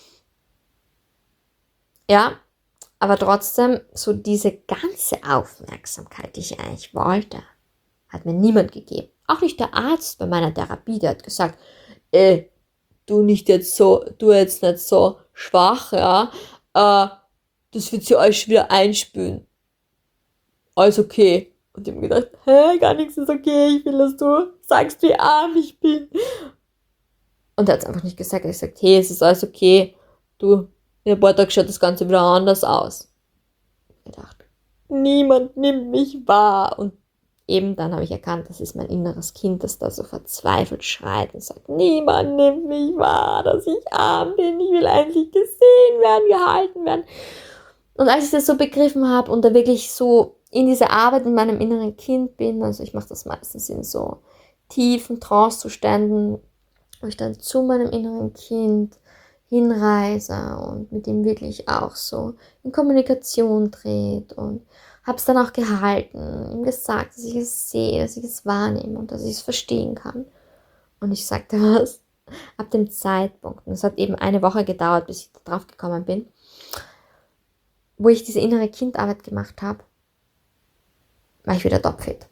ja, aber trotzdem, so diese ganze Aufmerksamkeit, die ich eigentlich wollte, hat mir niemand gegeben. Auch nicht der Arzt bei meiner Therapie, der hat gesagt, du jetzt nicht so schwach, ja, das wird sich alles wieder einspülen. Alles okay. Und ich habe mir gedacht, gar nichts ist okay, ich will, dass du sagst, wie arm ich bin. Und er hat es einfach nicht gesagt, er hat gesagt, hey, es ist alles okay, du, in ein paar Tagen schaut das Ganze wieder anders aus. Ich dachte, niemand nimmt mich wahr. Und eben dann habe ich erkannt, das ist mein inneres Kind, das da so verzweifelt schreit und sagt, niemand nimmt mich wahr, dass ich arm bin, ich will endlich gesehen werden, gehalten werden. Und als ich das so begriffen habe und da wirklich so in diese Arbeit in meinem inneren Kind bin, also ich mache das meistens in so tiefen Trancezuständen, wo ich dann zu meinem inneren Kind hinreise und mit ihm wirklich auch so in Kommunikation trete, und habe es dann auch gehalten, ihm gesagt, dass ich es sehe, dass ich es wahrnehme und dass ich es verstehen kann. Und ich sagte was, ab dem Zeitpunkt, und es hat eben eine Woche gedauert, bis ich da drauf gekommen bin, wo ich diese innere Kindarbeit gemacht habe, war ich wieder topfit.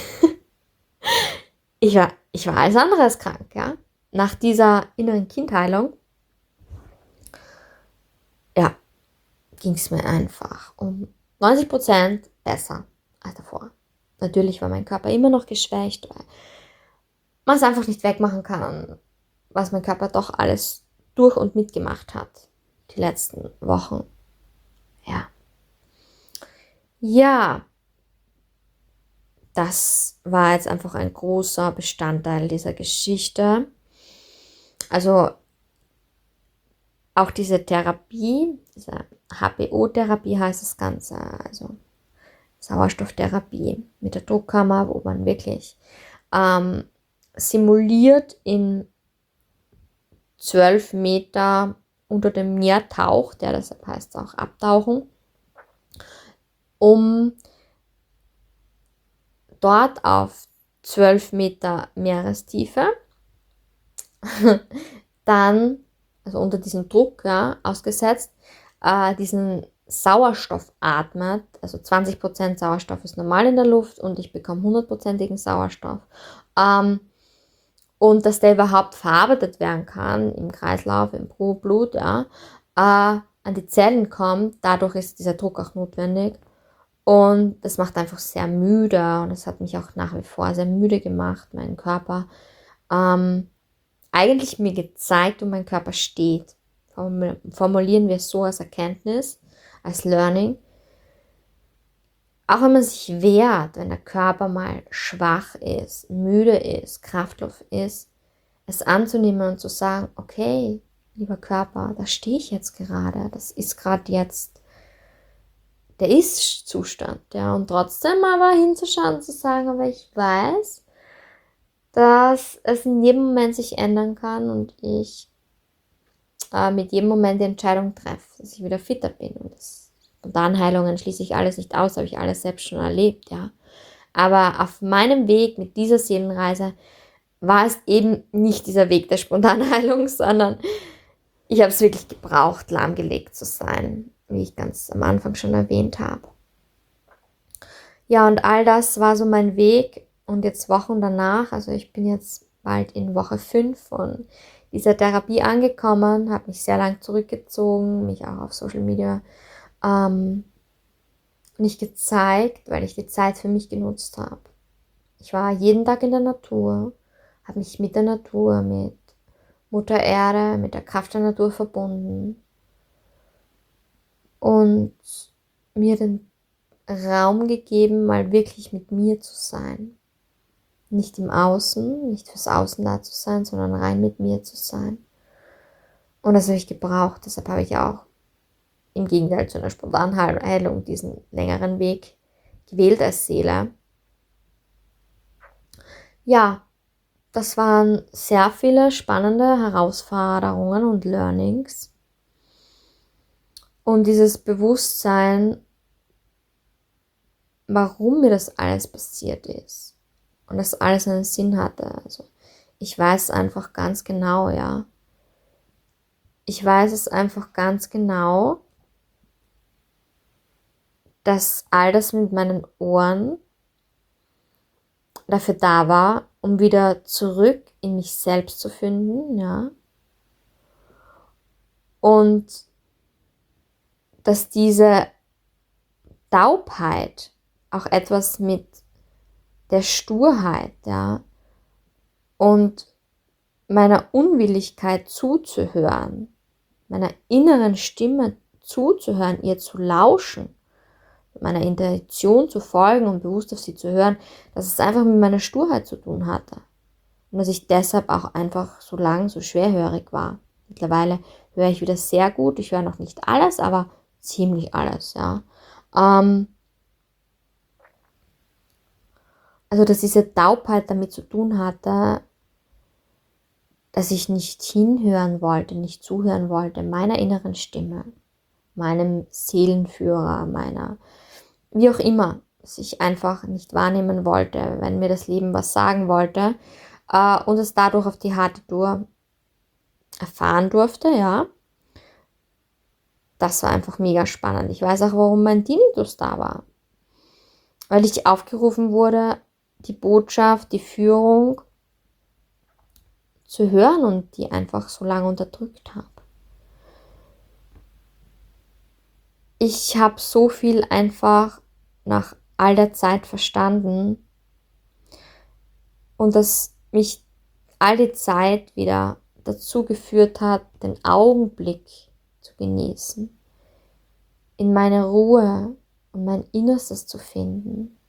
ich war alles andere als krank, ja. Nach dieser inneren Kindheilung, ja, ging es mir einfach um 90% besser als davor. Natürlich war mein Körper immer noch geschwächt, weil man es einfach nicht wegmachen kann, was mein Körper doch alles durch und mitgemacht hat, die letzten Wochen. Ja, das war jetzt einfach ein großer Bestandteil dieser Geschichte. Also auch diese Therapie, diese HPO-Therapie heißt das Ganze, also Sauerstofftherapie mit der Druckkammer, wo man wirklich simuliert in 12 Meter unter dem Meer taucht, ja, deshalb heißt es auch Abtauchen, um dort auf 12 Meter Meerestiefe dann, also unter diesem Druck, ja, ausgesetzt, diesen Sauerstoff atmet, also 20% Sauerstoff ist normal in der Luft und ich bekomme 100%igen Sauerstoff. Und dass der überhaupt verarbeitet werden kann im Kreislauf, im Blut, ja, an die Zellen kommt, dadurch ist dieser Druck auch notwendig. Und das macht einfach sehr müde, und das hat mich auch nach wie vor sehr müde gemacht, meinen Körper. Eigentlich mir gezeigt, wo mein Körper steht. Formulieren wir es so als Erkenntnis, als Learning. Auch wenn man sich wehrt, wenn der Körper mal schwach ist, müde ist, kraftlos ist, es anzunehmen und zu sagen, okay, lieber Körper, da stehe ich jetzt gerade, das ist gerade jetzt der Ist-Zustand, ja, und trotzdem aber hinzuschauen und zu sagen, aber ich weiß, dass es in jedem Moment sich ändern kann und ich mit jedem Moment die Entscheidung treffe, dass ich wieder fitter bin. Und das Spontanheilungen schließe ich alles nicht aus, habe ich alles selbst schon erlebt, ja. Aber auf meinem Weg mit dieser Seelenreise war es eben nicht dieser Weg der Spontanheilung, sondern ich habe es wirklich gebraucht, lahmgelegt zu sein, wie ich ganz am Anfang schon erwähnt habe. Ja, und all das war so mein Weg Und jetzt Wochen danach, also ich bin jetzt bald in Woche 5 von dieser Therapie angekommen, habe mich sehr lang zurückgezogen, mich auch auf Social Media ähm, nicht gezeigt, weil ich die Zeit für mich genutzt habe. Ich war jeden Tag in der Natur, habe mich mit der Natur, mit Mutter Erde, mit der Kraft der Natur verbunden und mir den Raum gegeben, mal wirklich mit mir zu sein. Nicht im Außen, nicht fürs Außen da zu sein, sondern rein mit mir zu sein. Und das habe ich gebraucht. Deshalb habe ich auch im Gegenteil zu einer spontanen Heilung diesen längeren Weg gewählt als Seele. Ja, das waren sehr viele spannende Herausforderungen und Learnings. Und dieses Bewusstsein, warum mir das alles passiert ist. Und dass alles einen Sinn hatte. Also ich weiß einfach ganz genau, ja. Ich weiß es einfach ganz genau, dass all das mit meinen Ohren dafür da war, um wieder zurück in mich selbst zu finden, ja. Und dass diese Taubheit auch etwas mit der Sturheit, ja, und meiner Unwilligkeit zuzuhören, meiner inneren Stimme zuzuhören, ihr zu lauschen, meiner Intuition zu folgen und bewusst auf sie zu hören, dass es einfach mit meiner Sturheit zu tun hatte. Und dass ich deshalb auch einfach so lang so schwerhörig war. Mittlerweile höre ich wieder sehr gut. Ich höre noch nicht alles, aber ziemlich alles, ja. Also, dass diese Taubheit damit zu tun hatte, dass ich nicht hinhören wollte, nicht zuhören wollte, meiner inneren Stimme, meinem Seelenführer, meiner, wie auch immer, dass ich einfach nicht wahrnehmen wollte, wenn mir das Leben was sagen wollte und es dadurch auf die harte Tour erfahren durfte, ja. Das war einfach mega spannend. Ich weiß auch, warum mein Tinnitus da war. Weil ich aufgerufen wurde, die Botschaft, die Führung zu hören und die einfach so lange unterdrückt habe. Ich habe so viel einfach nach all der Zeit verstanden und dass mich all die Zeit wieder dazu geführt hat, den Augenblick zu genießen, in meine Ruhe und mein Innerstes zu finden,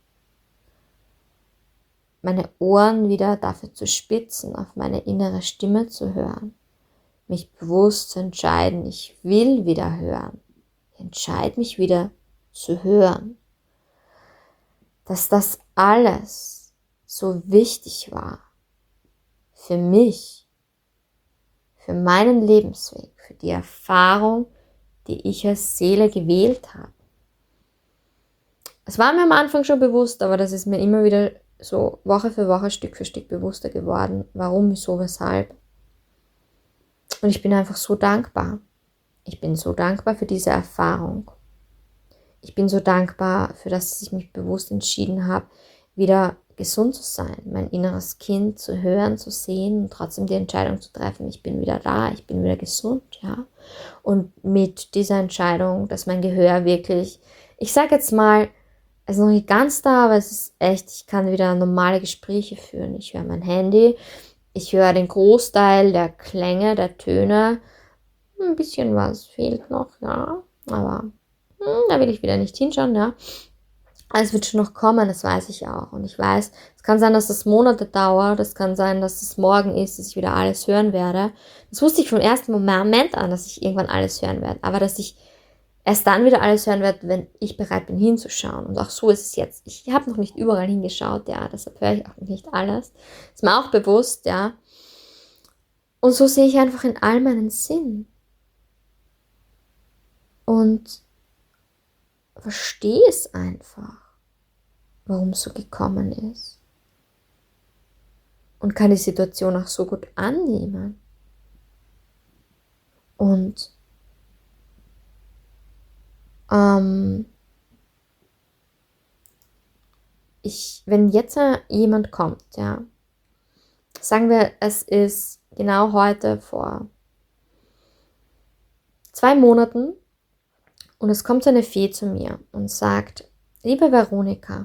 meine Ohren wieder dafür zu spitzen, auf meine innere Stimme zu hören, mich bewusst zu entscheiden, ich will wieder hören, ich entscheide mich wieder zu hören, dass das alles so wichtig war für mich, für meinen Lebensweg, für die Erfahrung, die ich als Seele gewählt habe. Es war mir am Anfang schon bewusst, aber das ist mir immer wieder so Woche für Woche, Stück für Stück bewusster geworden, warum, wieso, weshalb. Und ich bin einfach so dankbar. Ich bin so dankbar für diese Erfahrung. Ich bin so dankbar für das, dass ich mich bewusst entschieden habe, wieder gesund zu sein, mein inneres Kind zu hören, zu sehen und trotzdem die Entscheidung zu treffen, ich bin wieder da, ich bin wieder gesund, ja. Und mit dieser Entscheidung, dass mein Gehör wirklich, ich sage jetzt mal, es ist noch nicht ganz da, aber es ist echt, ich kann wieder normale Gespräche führen. Ich höre mein Handy, ich höre den Großteil der Klänge, der Töne. Ein bisschen was fehlt noch, ja, aber da will ich wieder nicht hinschauen, ja. Es wird schon noch kommen, das weiß ich auch. Und ich weiß, es kann sein, dass das Monate dauert, es kann sein, dass es morgen ist, dass ich wieder alles hören werde. Das wusste ich vom ersten Moment an, dass ich irgendwann alles hören werde. Aber dass ich erst dann wieder alles hören werde, wenn ich bereit bin hinzuschauen. Und auch so ist es jetzt. Ich habe noch nicht überall hingeschaut, ja, deshalb höre ich auch nicht alles. Ist mir auch bewusst, ja. Und so sehe ich einfach in all meinen Sinn. Und verstehe es einfach, warum es so gekommen ist. Und kann die Situation auch so gut annehmen. Und wenn jetzt jemand kommt, ja, sagen wir, es ist genau heute vor 2 Monaten und es kommt so eine Fee zu mir und sagt, liebe Veronika,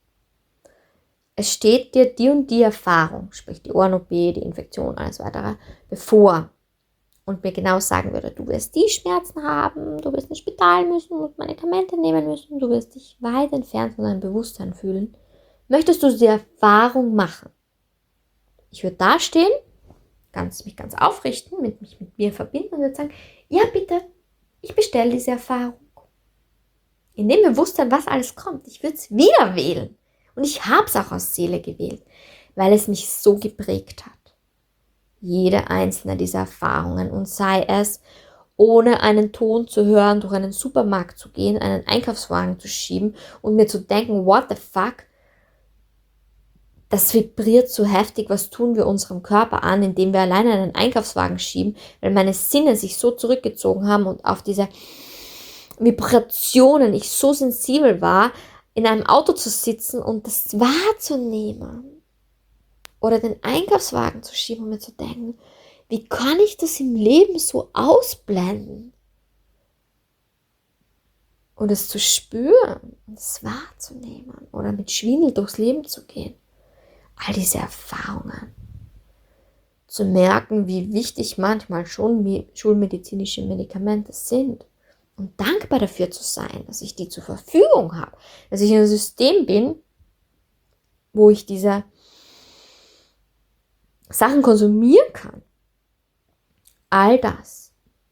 es steht dir die und die Erfahrung, sprich die Ohren-OP, die Infektion, alles weitere, bevor und mir genau sagen würde, du wirst die Schmerzen haben, du wirst ins Spital müssen und Medikamente nehmen müssen, du wirst dich weit entfernt von deinem Bewusstsein fühlen, möchtest du die Erfahrung machen? Ich würde da stehen, mich ganz aufrichten, mich mit mir verbinden und würde sagen, ja bitte, ich bestelle diese Erfahrung. In dem Bewusstsein, was alles kommt, ich würde es wieder wählen. Und ich habe es auch aus Seele gewählt, weil es mich so geprägt hat. Jede einzelne dieser Erfahrungen, und sei es, ohne einen Ton zu hören, durch einen Supermarkt zu gehen, einen Einkaufswagen zu schieben und mir zu denken, what the fuck, das vibriert so heftig, was tun wir unserem Körper an, indem wir alleine einen Einkaufswagen schieben, weil meine Sinne sich so zurückgezogen haben und auf diese Vibrationen ich so sensibel war, in einem Auto zu sitzen und das wahrzunehmen oder den Einkaufswagen zu schieben und mir zu denken, wie kann ich das im Leben so ausblenden? Und es zu spüren und es wahrzunehmen oder mit Schwindel durchs Leben zu gehen. All diese Erfahrungen. Zu merken, wie wichtig manchmal schon schulmedizinische Medikamente sind. Und dankbar dafür zu sein, dass ich die zur Verfügung habe. Dass ich in einem System bin, wo ich diese Sachen konsumieren kann. All das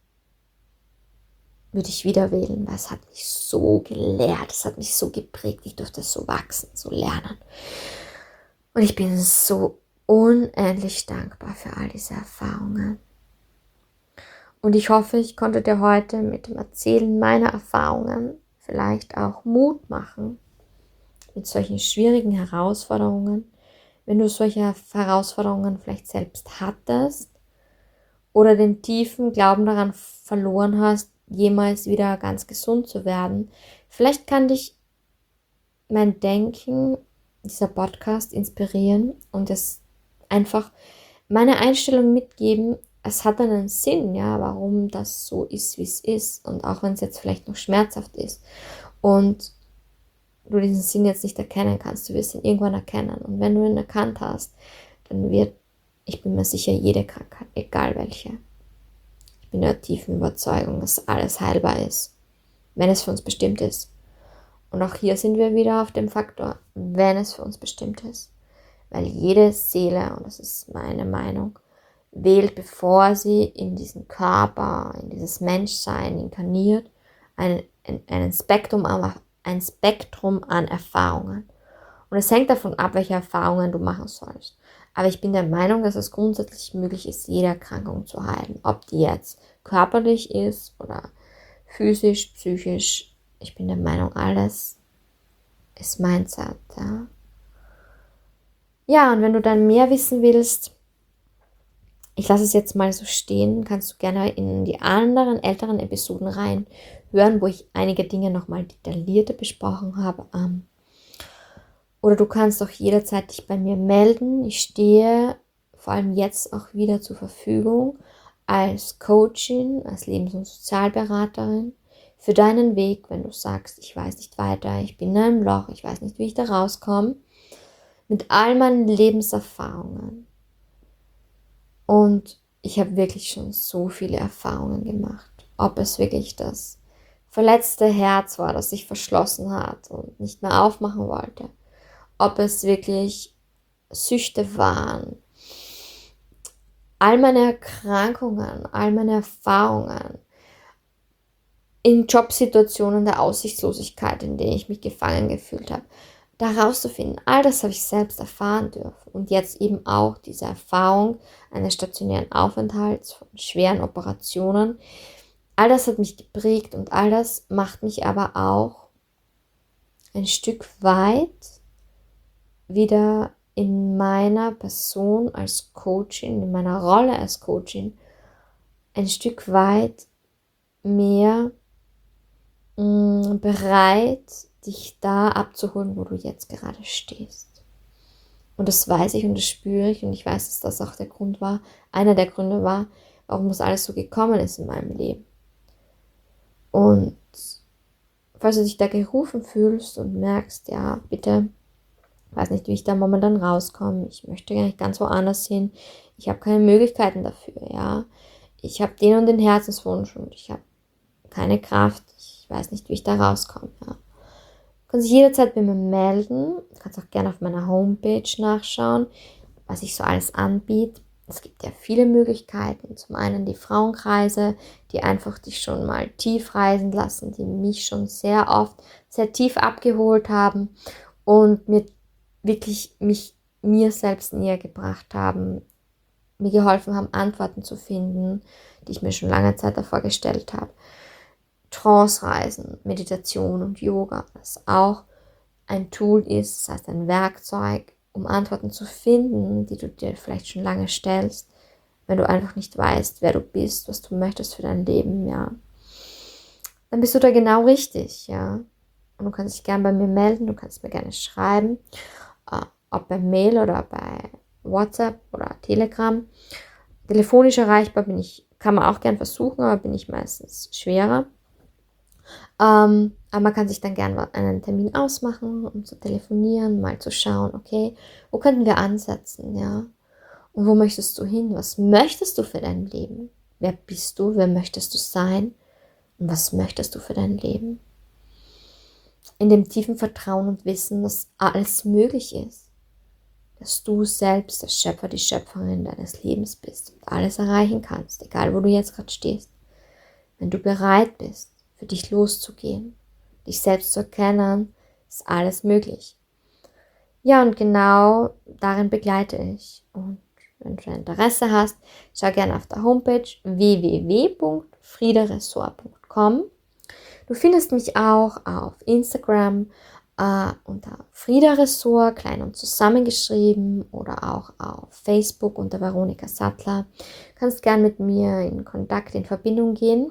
würde ich wieder wählen, weil es hat mich so gelehrt, es hat mich so geprägt, ich durfte so wachsen, so lernen. Und ich bin so unendlich dankbar für all diese Erfahrungen. Und ich hoffe, ich konnte dir heute mit dem Erzählen meiner Erfahrungen vielleicht auch Mut machen mit solchen schwierigen Herausforderungen. Wenn du solche Herausforderungen vielleicht selbst hattest oder den tiefen Glauben daran verloren hast, jemals wieder ganz gesund zu werden, vielleicht kann dich mein Denken, dieser Podcast inspirieren und es einfach meine Einstellung mitgeben. Es hat einen Sinn, ja, warum das so ist, wie es ist. Und auch wenn es jetzt vielleicht noch schmerzhaft ist und du diesen Sinn jetzt nicht erkennen kannst, du wirst ihn irgendwann erkennen. Und wenn du ihn erkannt hast, dann wird, ich bin mir sicher, jede Krankheit, egal welche, ich bin der tiefen Überzeugung, dass alles heilbar ist, wenn es für uns bestimmt ist. Und auch hier sind wir wieder auf dem Faktor, wenn es für uns bestimmt ist. Weil jede Seele, und das ist meine Meinung, wählt, bevor sie in diesen Körper, in dieses Menschsein inkarniert, ein Spektrum an Erfahrungen. Und es hängt davon ab, welche Erfahrungen du machen sollst. Aber ich bin der Meinung, dass es grundsätzlich möglich ist, jede Erkrankung zu heilen. Ob die jetzt körperlich ist oder physisch, psychisch. Ich bin der Meinung, alles ist Mindset. Ja, und wenn du dann mehr wissen willst, ich lasse es jetzt mal so stehen, kannst du gerne in die anderen älteren Episoden reinhören, wo ich einige Dinge nochmal detaillierter besprochen habe. Oder du kannst auch jederzeit dich bei mir melden. Ich stehe vor allem jetzt auch wieder zur Verfügung als Coachin, als Lebens- und Sozialberaterin für deinen Weg, wenn du sagst, ich weiß nicht weiter, ich bin in einem Loch, ich weiß nicht, wie ich da rauskomme, mit all meinen Lebenserfahrungen. Und ich habe wirklich schon so viele Erfahrungen gemacht. Ob es wirklich das verletzte Herz war, das sich verschlossen hat und nicht mehr aufmachen wollte. Ob es wirklich Süchte waren. All meine Erkrankungen, all meine Erfahrungen in Jobsituationen der Aussichtslosigkeit, in denen ich mich gefangen gefühlt habe, da rauszufinden, all das habe ich selbst erfahren dürfen. Und jetzt eben auch diese Erfahrung eines stationären Aufenthalts, von schweren Operationen. All das hat mich geprägt und all das macht mich aber auch ein Stück weit wieder in meiner Person als Coachin, in meiner Rolle als Coachin, ein Stück weit mehr bereit, dich da abzuholen, wo du jetzt gerade stehst. Und das weiß ich und das spüre ich und ich weiß, dass das auch der Grund war, einer der Gründe war, warum das alles so gekommen ist in meinem Leben. Und falls du dich da gerufen fühlst und merkst, ja, bitte, weiß nicht, wie ich da momentan rauskomme, ich möchte gar nicht ganz woanders hin, ich habe keine Möglichkeiten dafür, ja, ich habe den und den Herzenswunsch und ich habe keine Kraft, ich weiß nicht, wie ich da rauskomme, ja. Du kannst dich jederzeit bei mir melden, du kannst auch gerne auf meiner Homepage nachschauen, was ich so alles anbiete. Es gibt ja viele Möglichkeiten. Zum einen die Frauenkreise, die einfach dich schon mal tief reisen lassen, die mich schon sehr oft sehr tief abgeholt haben und mir selbst näher gebracht haben, mir geholfen haben, Antworten zu finden, die ich mir schon lange Zeit davor gestellt habe. Trance-Reisen, Meditation und Yoga, das auch ein Tool ist, das heißt ein Werkzeug, um Antworten zu finden, die du dir vielleicht schon lange stellst, wenn du einfach nicht weißt, wer du bist, was du möchtest für dein Leben, ja. Dann bist du da genau richtig, ja. Und du kannst dich gerne bei mir melden, du kannst mir gerne schreiben, ob per Mail oder bei WhatsApp oder Telegram. Telefonisch erreichbar kann man auch gern versuchen, aber bin ich meistens schwerer. Aber man kann sich dann gerne einen Termin ausmachen, um zu telefonieren, mal zu schauen, okay, wo könnten wir ansetzen, ja? Und wo möchtest du hin? Was möchtest du für dein Leben? Wer bist du? Wer möchtest du sein? Und was möchtest du für dein Leben? In dem tiefen Vertrauen und Wissen, dass alles möglich ist. Dass du selbst der Schöpfer, die Schöpferin deines Lebens bist und alles erreichen kannst, egal wo du jetzt gerade stehst. Wenn du bereit bist, für dich loszugehen, dich selbst zu erkennen, ist alles möglich. Ja, und genau darin begleite ich. Und wenn du Interesse hast, schau gerne auf der Homepage www.friederessort.com. Du findest mich auch auf Instagram unter Frieda Ressort, klein und zusammengeschrieben, oder auch auf Facebook unter Veronika Sattler. Du kannst gerne mit mir in Kontakt, in Verbindung gehen.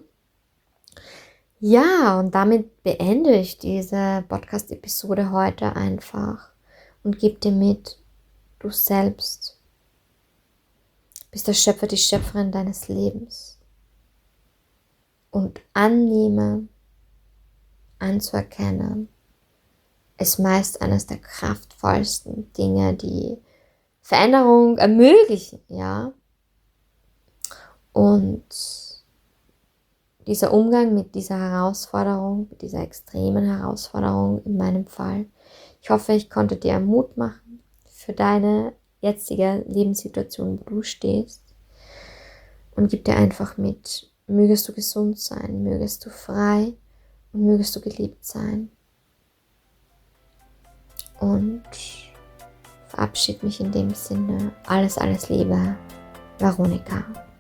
Ja, und damit beende ich diese Podcast-Episode heute einfach und gebe dir mit, du selbst bist der Schöpfer, die Schöpferin deines Lebens. Und annehmen, anzuerkennen, ist meist eines der kraftvollsten Dinge, die Veränderung ermöglichen, ja. Und dieser Umgang mit dieser Herausforderung, mit dieser extremen Herausforderung in meinem Fall, ich hoffe, ich konnte dir Mut machen für deine jetzige Lebenssituation, wo du stehst, und gib dir einfach mit, mögest du gesund sein, mögest du frei und mögest du geliebt sein. Und verabschiede mich in dem Sinne. Alles, alles Liebe, Veronika.